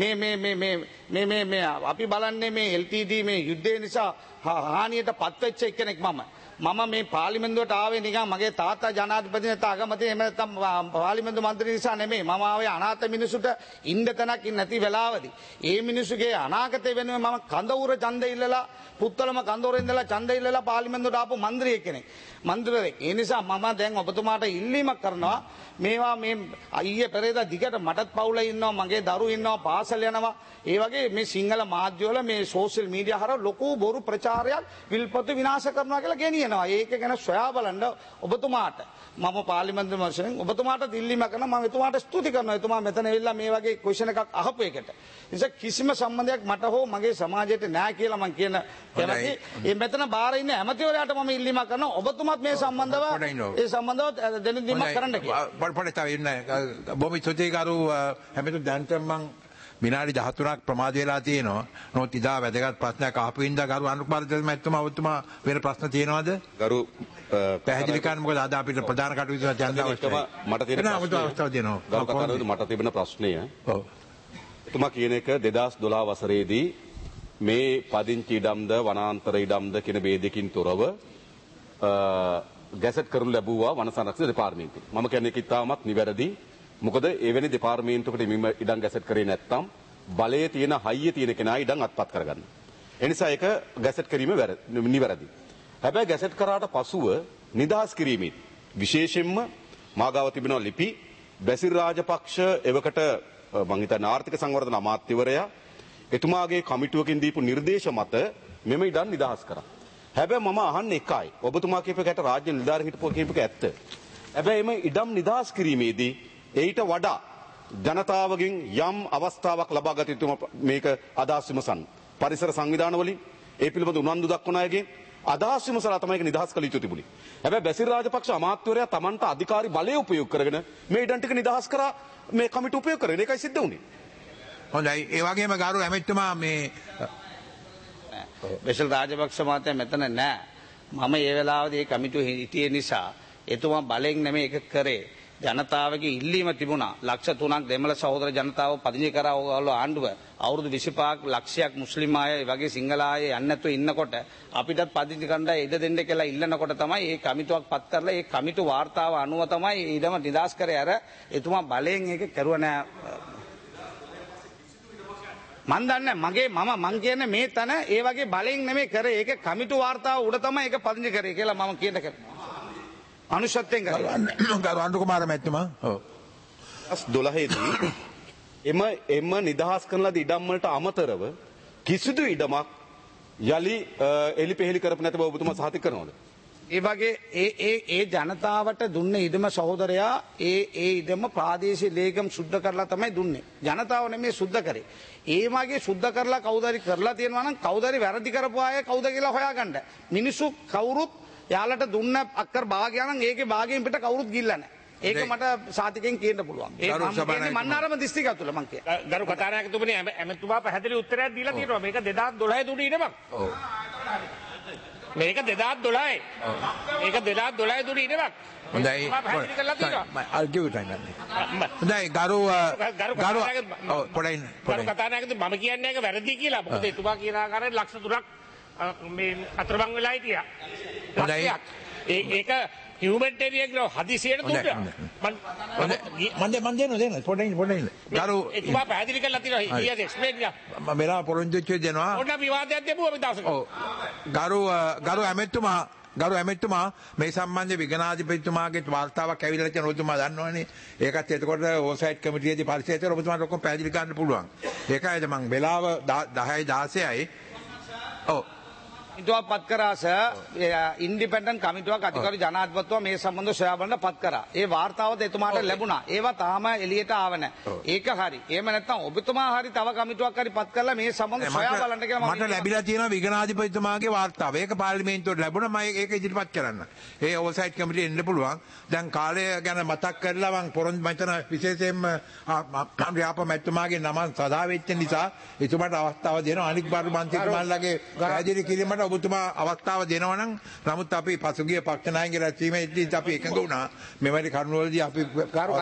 මේ අපි බලන්නේ මේ LTT මේ යුද්ධය නිසා හානියට පත්වෙච්ච එක්කෙනෙක් මම. මම මේ පාර්ලිමේන්තුවට ආවේ නිකන් මගේ තාත්තා ජනාධිපති නැත්නම් අගමැති එහෙම නැත්නම් පාර්ලිමේන්තු මන්ත්‍රී නිසා නෙමෙයි. මම ආවේ අනාථ මිනිසුන්ට ඉන්න තැනක් නැති වෙලාවදී. ඒ මිනිසුගේ අනාගතය වෙනුවෙන් මම කඳවුර ඡන්දය ඉල්ලලා පුත්තලම කඳවුරේ ඉඳලා ඡන්දය ඉල්ලලා පාර්ලිමේන්තුවට ආපු මන්ත්‍රී කෙනෙක්. මන්ත්‍රීවරයෙක්. ඒ නිසා මම දැන් ඔබතුමාට ඉල්ලීමක් කරනවා මේවා මේ ඊයේ පෙරේදා දිගට මටත් පවුලේ ඉන්නවා මගේ දරුවෝ ඉන්නවා පාසල් යනවා. ඒ වගේ මේ සිංහල මාධ්‍යවල මේ සෝෂල් මීඩියා හරහා ලොකු බොරු ප්‍රචාරයක් විල්පත්තු විනාශ කරනවා කියලා ගෙනියනවා. ඒක ගැන සොයා බලන්න ඔබතුමාට මම පාර්ලිමේන්තු වශයෙන් ඔබතුමාට ඉල්ලීමක් කරනවා. මම එතුමාට ස්තුති කරනවා. එතුමා මෙතන ඇවිල්ලා මේ වගේ ක්වෙස්චන් එකක් අහපු එකට. නිසා කිසිම සම්බන්ධයක් මට හෝ මගේ සමාජයට නැහැ කියලා මම කියන කැමති. මේ මෙතන බාර ඉන්න ඇමතිවරයාට මම ඉල්ලීමක් කරනවා. ඔබතුමාත් මේ සම්බන්ධව දැනුම් කරන්න කියලා. පොඩ්ඩක් තව ඉන්න. බොහොම ස්තුතියි කරු හැමෝටම දැන්ටම මම විනාඩි 13ක් ප්‍රමාද වෙලා තියෙනවා. නමුත් ඉදා වැදගත් ප්‍රශ්නයක් අහපු ඉඳලා ගරු අනුකුමාර මැතිතුමා ඔබතුමා වෙන ප්‍රශ්න තියෙනවද? ගරු පැහැදිලි කරන්න මොකද අද අපිට ප්‍රධාන කටයුතු යන්න අවශ්‍යයි. මට තියෙන අවස්ථාව දෙනවා. ගරු කතාවේදී මට තිබෙන ප්‍රශ්නය. ඔව්. එතුමා කියන එක 2012 වසරේදී මේ පදිංචි ඉඩම්ද වනාන්තර ඉඩම්ද කියන ભેදකින් තොරව ගැසට් කරනු ලැබුවා වන සංරක්ෂණ දෙපාර්තමේන්තුව. මම කියන්නේ ඒක ඉතාමත් නිවැරදි. මොකද එවැනි දෙපාර්තමේන්තුවකට මෙම ඉඩම් ගැසට් කරේ නැත්නම් බලයේ තියෙන හයිය තියෙන කෙනා ඉඩම් අත්පත් කරගන්න. ඒ නිසා ඒක ගැසට් කිරීම නිවැරදි. හැබැයි ගැසට් කරාට පසුව නිදහස් කිරීමේ විශේෂයෙන්ම මාගාව තිබෙනවා ලිපි බැසිල් රාජපක්ෂ එවකට මම හිතන්නේ ආර්ථික සංවර්ධන අමාත්‍යවරයා එතුමාගේ කමිටුවකින් දීපු නිර්දේශ මත මෙම ඉඩම් නිදහස් කරා. හැබැයි මම අහන්නේ එකයි. ඔබතුමා කියපේකට රාජ්‍ය නිලධාරීන් හිටපු කියපේක ඇත්ත. හැබැයි මේ ඉඩම් නිදහස් කිරීමේදී ඊට වඩා ජනතාවගෙන් යම් අවස්ථාවක් ලබා ගත යුතු මේක අදහස් විමසන්න. පරිසර සංවිධාන වලින් ඒ පිළිබඳ උනන්දු දක්වන අයගෙන් අදහස් විමසලා තමයි ඒක නිදහස් කළ යුතු තිබුණේ. හැබැයි බැසිල් රාජපක්ෂ අමාත්‍යවරයා Tamanට අධිකාරි බලය උපයෝග කරගෙන මේ ඉඩම් ටික නිදහස් කරා මේ කමිටු උපයෝග කරගෙන ඒකයි සිද්ධ වුණේ. හොඳයි. ඒ වගේම ගරු ඇමතිතුමා මේ බැසිල් රාජපක්ෂ මහත්තයා මෙතන නැහැ. මම ඒ වෙලාවේදී ඒ කමිටුවේ හිටියේ නිසා එතුමා බලෙන් නෙමෙයි ඒක කරේ. ජනතාවගේ ඉල්ලීම තිබුණා. ලක්ෂ 3ක් දෙමළ සහෝදර ජනතාව පදිංචි කරා ඔයගොල්ලෝ ආණ්ඩුව අවුරුදු 25ක් ලක්ෂයක් මුස්ලිම් අය වගේ සිංහල අය යන්නේ නැතුව ඉන්නකොට අපිටත් පදිංචි කරන්න ඉඩ දෙන්න කියලා ඉල්ලනකොට තමයි මේ කමිටුවක් පත් කරලා මේ කමිටු වාර්තාව අනුව තමයි ඊටම නිදාස් කරේ. අර එතුමා බලෙන් ඒක කරුවා නෑ. මන් දන්නේ මං කියන්නේ මේ තන ඒ වගේ බලෙන් නෙමෙයි කරේ. ඒක කමිටු වාර්තාව උඩ තමයි ඒක පදිංචි කරේ කියලා මම කියන එක. අනුශත්යෙන් ගරු අනුකුමාර මැතිතුමා. ඔව්. 12දී එම නිදහස් කරන ලද ඉඩම් වලට අමතරව කිසිදු ඉඩමක් යලි එලි පෙහෙලි කරපු නැති බව ඔබතුමා සහතික කරනවද? ඒ වගේ ඒ ජනතාවට දුන්න ඉඩම සහෝදරයා ඒ ඉඩම ප්‍රාදේශීය ලේකම් සුද්ධ කරලා තමයි දුන්නේ. ජනතාව නෙමෙයි සුද්ධ කරේ. ඒ වගේ සුද්ධ කරලා කවුදාරි කරලා තියෙනවා නම් කවුදාරි වැරදි කරපු අය කවුද කියලා හොයාගන්න. මිනිස්සු කවුරුත් යාලට දුන්න අක්කර භාගයක් නම් ඒකේ භාගයෙන් පිට කවුරුත් ගිල්ලා නැහැ. ඒක මට සාතිකෙන් කියන්න පුළුවන්. ඒ මන්නාරම දිස්ත්‍රික්කය තුල මං කිය. ගරු කතානායකතුමනි ඇමතුමා පැහැදිලි උත්තරයක් දීලා තියෙනවා. මේක 2012 දුන්නේ ඉඩමක්. ඔව්. මේක 2012. ඒක 2012 දුන්නේ ඉඩමක්. හොඳයි. පැහැදිලි කරලා තියෙනවා. I'll give you time. හොඳයි ගරු කතානායකතුමනි මම කියන්නේ ඒක වැරදි කියලා. මොකද එතුමා කියන ආකාරයෙන් ලක්ෂ 3ක් මේ අතරමං වෙලා හිටියා. ඒක humanitarian හදිසියට දුන්නා. මන් දෙන්න පොඩ්ඩක් ගරු එතුමා පැහැදිලි කරලා තියෙනවා. he has explained යා. මම මෙලා පොරොන්දු වෙච්ච දෙනවා. ඔන්න විවාදයක් දෙමු අපි දවසක. ඔව්. ගරු ඇමතුමා මේ සම්බන්ධ විගණාධිපතිතුමාගේ වාර්තාවක් ඇවිල්ලා තියෙන ඔබතුමා දන්නවනේ. ඒකත් එතකොට ඕසයිට් කමිටියේදී පරිශීලනයට ඔබතුමාට ඔක්කොම පැහැදිලි කරන්න පුළුවන්. ඒකයිද මම වෙලාව 10යි 16යි. ඔව්. කමිටුවක් පත් කරා සර් ඉන්ඩිපෙන්ඩන්ට් කමිටුවක් අධිකාරී ජනාධිපතිතුමා මේ සම්බන්ධව සොයා බලන්න පත් කරා. ඒ වාර්තාවද එතුමාට ලැබුණා. ඒවා තාම එළියට ආව නැහැ. ඒක හරි. එහෙම නැත්නම් ඔබතුමා හරි තව කමිටුවක් හරි පත් කරලා මේ සම්බන්ධව සොයා බලන්න කියලා මට ලැබිලා තියෙනවා විගණාධිපතිතුමාගේ වාර්තාව. ඒක පාර්ලිමේන්තුවට ලැබුණා. මම ඒක ඉදිරිපත් කරන්න. ඒ ඕවර්සයිට් කමිටියේ එන්න පුළුවන්. දැන් කාලය ගැන මතක් කරලා මම පොරොන්දු මතන විශේෂයෙන්ම ව්‍යාප මැතිතුමාගේ නම සදා වෙච්ච නිසා එතුමාට අවස්ථාව දෙනවා. අනික් බාරු මන්ත්‍රීතුමාලගේ පැහැදිලි කිරීමට ඔබතුමා අවස්ථාව දෙනවා නම් නමුත් අපි පසුගිය පක්ෂ නායකගේ රැස්වීමේදී අපි එකඟ වුණා මෙවැනි කරුණවලදී අපි ගරු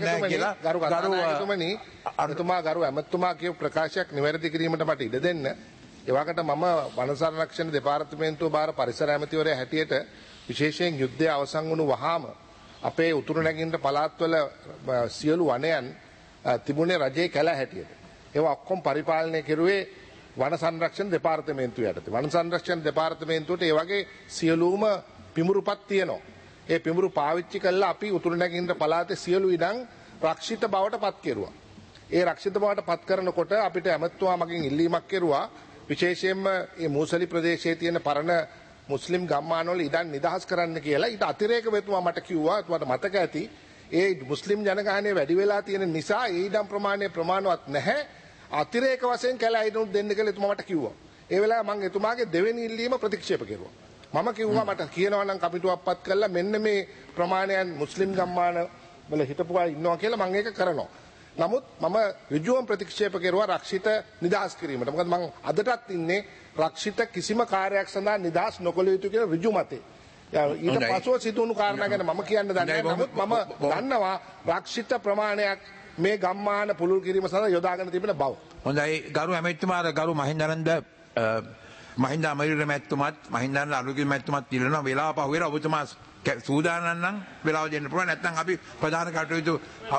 කතානායකතුමනි ගරු ඇමතුමා කියපු ප්‍රකාශයක් නිවැරදි කිරීමට මට ඉඩ දෙන්න. ඒ වගේට මම වන සංරක්ෂණ දෙපාර්තමේන්තුව බාර පරිසර ඇමතිවරයා හැටියට විශේෂයෙන් යුද්ධය අවසන් වුණු වහාම අපේ උතුරු නැගෙනහිර පළාත්වල සියලු වනයන් තිබුණේ රජයේ කැල හැටියට. ඒවා ඔක්කොම පරිපාලනය කෙරුවේ වන සංරක්ෂණ දෙපාර්තමේන්තුව යටතේ. වන සංරක්ෂණ දෙපාර්තමේන්තුවට ඒ වගේ සියලුම පිමුරුපත් තියෙනවා. ඒ පිමුරු පාවිච්චි කළා අපි උතුරු නැගෙනහිර පළාතේ සියලු ඉඩම් රක්ෂිත බවට පත් කෙරුවා. ඒ රක්ෂිත බවට පත් කරනකොට අපිට ඇමතුමා මගින් ඉල්ලීමක් කෙරුවා විශේෂයෙන්ම මේ මූසලි ප්‍රදේශයේ තියෙන පරණ මුස්ලිම් ගම්මානවල ඉඩම් නිදහස් කරන්න කියලා. ඊට අතිරේක වෙතුමා මට කිව්වා ඔයාලට මතක ඇති ඒ මුස්ලිම් ජනගහනය වැඩි වෙලා තියෙන නිසා ඒ ඉඩම් ප්‍රමාණවත් නැහැ. අතිරේක වශයෙන් කැලයිනුත් දෙන්න කියලා එතුමා මට කිව්වා. ඒ වෙලාවේ මම එතුමාගේ දෙවෙනි ඉල්ලීම ප්‍රතික්ෂේප කෙරුවා. මම කිව්වා මට කියනවා නම් කමිටුවක් පත් කරලා මෙන්න මේ ප්‍රමාණයන් මුස්ලිම් ගම්මාන වල හිටපු අය ඉන්නවා කියලා මම ඒක කරනවා. නමුත් මම ඍජුවම ප්‍රතික්ෂේප කෙරුවා රක්ෂිත නිදහස් කිරීමට. මොකද මම අදටත් ඉන්නේ රක්ෂිත කිසිම කාර්යයක් සඳහා නිදහස් නොකළ යුතු කියන ඍජු මතේ. ඊට පස්ව සිදුණු කාරණා ගැන මම කියන්න දන්නේ නැහැ. නමුත් මම දන්නවා රක්ෂිත ප්‍රමාණයක් මේ ගම්මාන පුළුල් කිරීම සඳහා යොදාගෙන තිබෙන බව. හොඳයි ගරු ඇමතිතුමා ගරු මහින්දානන්ද මහින්ද අමරවීර මැතිතුමාත් මහින්දානන්ද අලුගිරි මැතිතුමාත් ඉල්ලනවා වෙලාව පහුවෙලා ඔබතුමා සූදානම් නම් වෙලාව දෙන්න පුළුවන්. නැත්නම් අපි ප්‍රධාන කටයුතු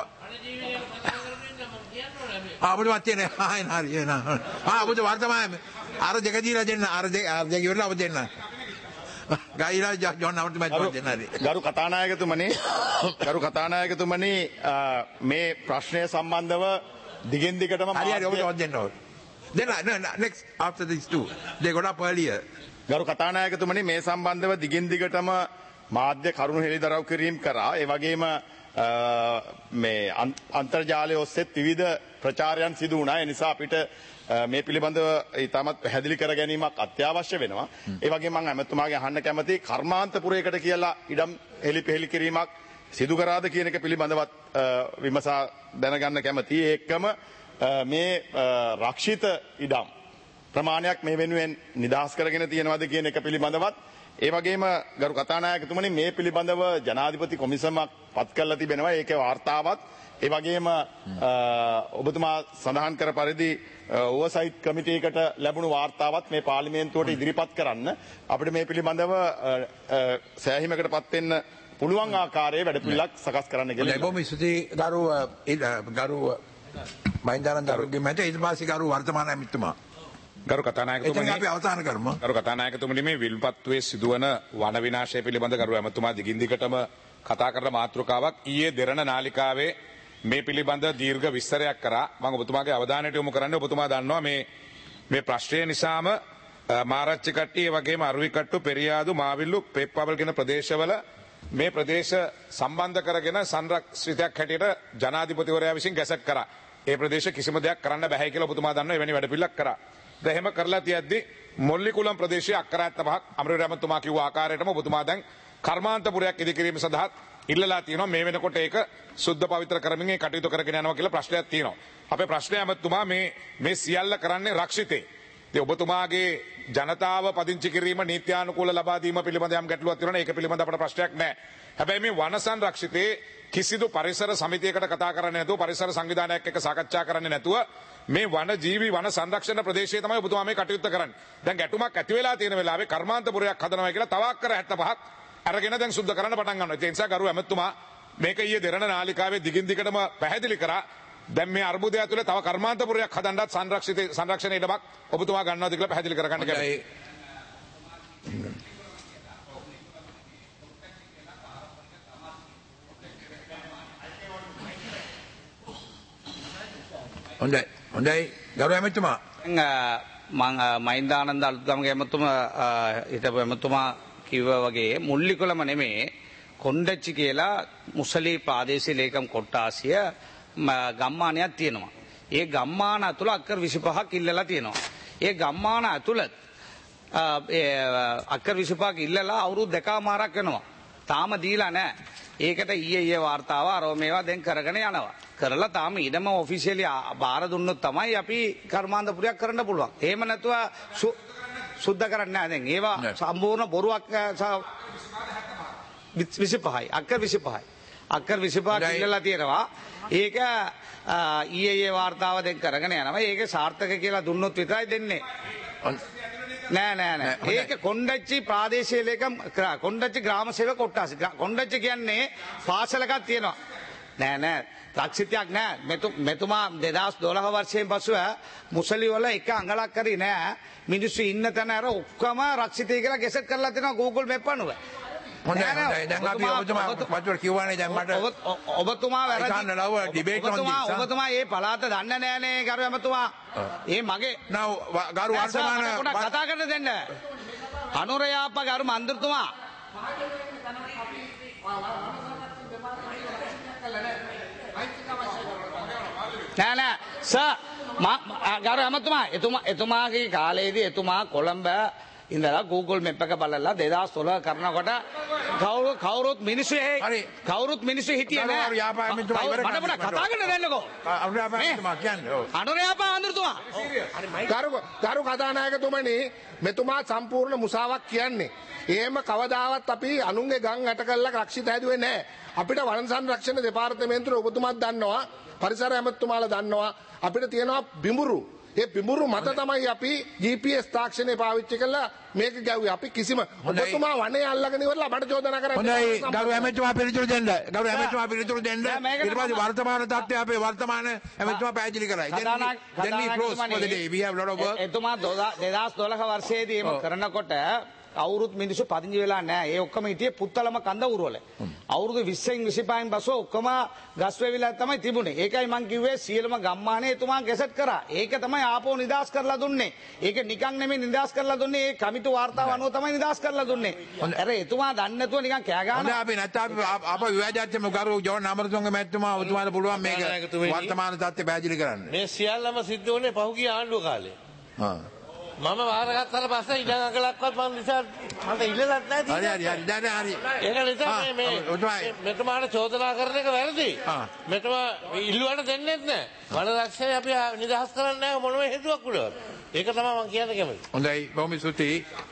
ඔබතුමා තියෙන හරි ඔබතුමා වර්තමාන අර දෙක දීලා දෙන්න අර දෙක ඉවරලා ඔබ දෙන්න. ගයිලා ජොන් අවුට්මැච් දෙන්නරි. ගරු කතානායකතුමනි මේ ප්‍රශ්නය සම්බන්ධව දිගින් දිගටම හරි ඔබට දෙන්න ඕන. Then next after these two they got up earlier. ගරු කතානායකතුමනි මේ සම්බන්ධව දිගින් දිගටම මාධ්‍ය කරුණු හෙළිදරව් කිරීම කරා. ඒ වගේම මේ අන්තර්ජාලය ඔස්සේ විවිධ ප්‍රචාරයන් සිදු වුණා. ඒ නිසා අපිට මේ පිළිබඳව ඉතාමත් පැහැදිලි කර ගැනීමක් අත්‍යවශ්‍ය වෙනවා. ඒ වගේම මම ඇමතුමාගේ අහන්න කැමති කර්මාන්තපුරයකට කියලා ඉඩම් හෙළිපෙහෙළි කිරීමක් සිදු කරාද කියන එක පිළිබඳවත් විමසා දැනගන්න කැමති. ඒකම මේ රක්ෂිත ඉඩම් ප්‍රමාණයක් මේ වෙනුවෙන් නිදහස් කරගෙන තියෙනවද කියන එක පිළිබඳවත් ඒ වගේම ගරු කතානායකතුමනි මේ පිළිබඳව ජනාධිපති කොමිසමක් පත් කරලා තිබෙනවා. ඒකේ වාර්තාවත් ඒ වගේම ඔබතුමා සඳහන් කර පරිදි ඕවර්සයිට් කමිටියකට ලැබුණු වාර්තාවත් මේ පාර්ලිමේන්තුවට ඉදිරිපත් කරන්න අපිට මේ පිළිබඳව සෑහීමකට පත් වෙන්න පුළුවන් ආකාරයේ වැඩපිළිවෙලක් සකස් කරන්න කියලා. බොහොම ස්තුතියි ගරු මහින්දානන්ද අරුගේ මැද ඊට පස්සේ ගරු වර්තමාන ඇමතිතුමා ගරු කතානායකතුමනි අපි අවසන් කරමු. ගරු කතානායකතුමනි මේ විල්පත්තුවේ සිදුවන වන විනාශය පිළිබඳ ගරු ඇමතුමා දිගින් දිගටම කතා කරන මාතෘකාවක් ඊයේ දෙරණ නාලිකාවේ මේ පිළිබඳ දීර්ඝ විස්තරයක් කරා. මම ඔබතුමාගේ අවධානයට යොමු කරන්න ඔබතුමා දන්නවා මේ ප්‍රශ්නය නිසාම මාරච්චි කට්ටිය ඒ වගේම අරුවි කට්ටු පෙරියාදු මාවිල්ලු පෙප්පවල් කියන ප්‍රදේශවල මේ ප්‍රදේශ සම්බන්ධ කරගෙන සංරක්ෂිතයක් හැටියට ජනාධිපතිවරයා විසින් ගැසට් කරා. ඒ ප්‍රදේශ කිසිම දෙයක් කරන්න බැහැ කියලා ඔබතුමා දන්නවා එවැනි වැඩපිළිවෙලක් කරා. දැන් එහෙම කරලා තියද්දි මොල්ලිකුලම් ප්‍රදේශයේ අක්කර 75ක් අමරවීර ඇමතුමා කිව්ව ආකාරයටම ඔබතුමා දැන් කර්මාන්තපුරයක් ඉදිකිරීම සඳහා ඉල්ලලා තියෙනවා. මේ වෙනකොට ඒක සුද්ධ පවිත්‍ර කරමින් ඒ කටයුතු කරගෙන යනවා කියලා ප්‍රශ්නයක් තියෙනවා. අපේ ප්‍රශ්නය ඇමතුමා මේ සියල්ල කරන්නේ රක්ෂිතේ. ඉතින් ඔබතුමාගේ ජනතාව පදිංචි කිරීම නීත්‍යානුකූල ලබා දීම පිළිබඳ යම් ගැටලුවක් තියෙනවා. ඒක පිළිබඳ අපට ප්‍රශ්නයක් නැහැ. හැබැයි මේ වන සංරක්ෂිතේ කිසිදු පරිසර සමිතියකට කතා කරන්නේ නැතුව පරිසර සංවිධානයක් එක්ක සාකච්ඡා කරන්නේ නැතුව මේ වන ජීවි වන සංරක්ෂණ ප්‍රදේශයේ තමයි ඔබතුමා මේ කටයුත්ත කරන්නේ. දැන් ගැටුමක් ඇති වෙලා තියෙන වෙලාවේ කර්මාන්තපුරයක් හදනවා කියලා තව අක්කර 75ක් අරගෙන දැන් සුද්ධ කරන්න පටන් ගන්නවා. ඒ නිසා ගරු ඇමතුමා මේක ඊයේ දෙරණ නාලිකාවේ දිගින් දිගටම පැහැදිලි කරා. දැන් මේ අර්බුදය ඇතුලේ තව කර්මාන්තපුරයක් හදන්නත් සංරක්ෂණ ඉඩමක් ඔබතුමා ගන්නවද කියලා පැහැදිලි කරගන්න කැමතියි. හොඳයි ගරු ඇමතුමා මහින්දානන්ද අලුත්ගමගේ ඇමතුමා හිටපු ඇමතුමා කිව්වා වගේ මුල්ලිකුලම නෙමේ කොණ්ඩච්චි කියලා මුසලී ප්‍රාදේශීය ලේකම් කොට්ටාසිය ගම්මානයක් තියෙනවා. ඒ ගම්මාන ඇතුළ අක්කර 25ක් ඉල්ලලා තියෙනවා. ඒ ගම්මාන ඇතුළත් අක්කර 25ක් ඉල්ලලා අවුරුදු 2කමාරක් වෙනවා. තාම දීලා නැහැ. ඒකට ඊයේ වාර්තාව අරව මේවා දැන් කරගෙන යනවා. කරලා තාම ඊටම ඔෆිෂියලි බාර දුන්නොත් තමයි අපි කර්මාන්තපුරයක් කරන්න පුළුවන්. එහෙම නැතුව සුද්ධ කරන්නේ නැහැ. දැන් ඒවා සම්පූර්ණ බොරුවක් 25යි. අක්කර 25යි. අක්කර 25ක් ඉල්ලලා තියෙනවා. ඒක ඊයේ වාර්තාව දැන් කරගෙන යනවා. ඒක සාර්ථක කියලා දුන්නොත් විතරයි දෙන්නේ. නෑ. ඒක කොණ්ඩච්චි ප්‍රාදේශීය ලේකම් කොණ්ඩච්චි ග්‍රාම සේවක කොට්ටාසි. කොණ්ඩච්චි කියන්නේ පාසලකක් තියෙනවා. නෑ. රක්ෂිතයක් නෑ. මෙතුමා 2012 වර්ෂයෙන් පසුව මුසලි වල එක අඟලක් කරි නෑ. මිනිස්සු ඉන්න තැන අර ඔක්කොම රක්ෂිතය කියලා ගෙසට් කරලා තියෙනවා Google Map අනුව. හොඳයි දැන් අපි ඔබතුමා කිව්වනේ දැන් මට ඔබතුමා වැරදි ගන්න ලව ඩිබේට් on this ඔබතුමා මේ පළාත දන්නේ නෑනේ ගරු ඇමතුමා. ඒ මගේ ගරු වර්තමාන කතා කරන්න දෙන්න. අනුරයාප්ප ගරු මන්ත්‍රීතුමා නෑ සර් ගරු ඇමතුමා එතුමාගේ කාලේදී එතුමා කොළඹ ඉඳලා Google Map එක බලලා 2012 කරනකොට කවුරුත් මිනිස්සු හිටියේ නෑ. මට කතා කරන්න දෙන්නකෝ. අනුරයාපා මන්ත්‍රීතුමා. ගරු කතානායකතුමනි මෙතුමා සම්පූර්ණ මුසාවක් කියන්නේ. එහෙම කවදාවත් අපි අනුන්ගේ ගම් යට කරලා රක්ෂිත හැදුවේ නැහැ. අපිට වන සංරක්ෂණ දෙපාර්තමේන්තුවේ ඔබතුමාත් දන්නවා පරිසර ඇමතුමාලා දන්නවා අපිට තියෙනවා බිඹුරු. ඒ බිඹුරු මත තමයි අපි GPS තාක්ෂණය පාවිච්චි කරලා මේක ගැව්වේ. අපි කිසිම ඔබතුමා වනේ අල්ලගෙන ඉවරලා අපට චෝදනා කරන්නේ. හොඳයි ගරු ඇමතුමා පිළිතුරු දෙන්න. ඊට පස්සේ වර්තමාන තත්ත්වය අපේ වර්තමාන ඇමතුමා පැහැදිලි කරයි. Then we close for the day. We have a lot of work. එතුමා 2012 වර්ෂයේදී එම කරනකොට අවුරුදු මිනිස්සු පදිංචි වෙලා නැහැ. ඒ ඔක්කොම හිටියේ පුත්තලම කන්දවුරු වල. අවුරුදු 20න් 25න් පස්ව ඔක්කොම ගස් වෙවිලා තමයි තිබුණේ. ඒකයි මං කිව්වේ සියලුම ගම්මානේ එතුමා ගැසට් කරා. ඒක තමයි ආපහු නිදාස් කරලා දුන්නේ. ඒක නිකන් නෙමෙයි නිදාස් කරලා දුන්නේ. ඒ කමිටු වාර්තාව අනුව තමයි නිදාස් කරලා දුන්නේ. අර එතුමා දන්නේ නැතුව නිකන් කෑ ගහනවා. හොඳයි අපි නැත්නම් අප විවාදයක්ම ගරු ජෝන් අමරතුංග මැතිතුමා ඔබතුමාට පුළුවන් මේක වර්තමාන තත්ත්වය පැහැදිලි කරන්න. මේ සියල්ලම සිද්ධ වුණේ පහුගිය ආණ්ඩුව කාලේ. මම වාරගත්තට පස්සේ ඉඩම් අඟලක්වත් මම නිසා මට ඉල්ලලත් නැහැ. හරි. ඒක නිසා මේ මෙතුමාට චෝදනා කරන එක වැරදි. මෙතුමා ඉල්ලුවට දෙන්නෙත් නැහැ. වන රක්ෂණය අපි නිදහස් කරන්නේ නැහැ මොනම හේතුවක් උඩ. ඒක තමයි මම කියන්න කැමතියි. හොඳයි බොහොම ස්තුතියි.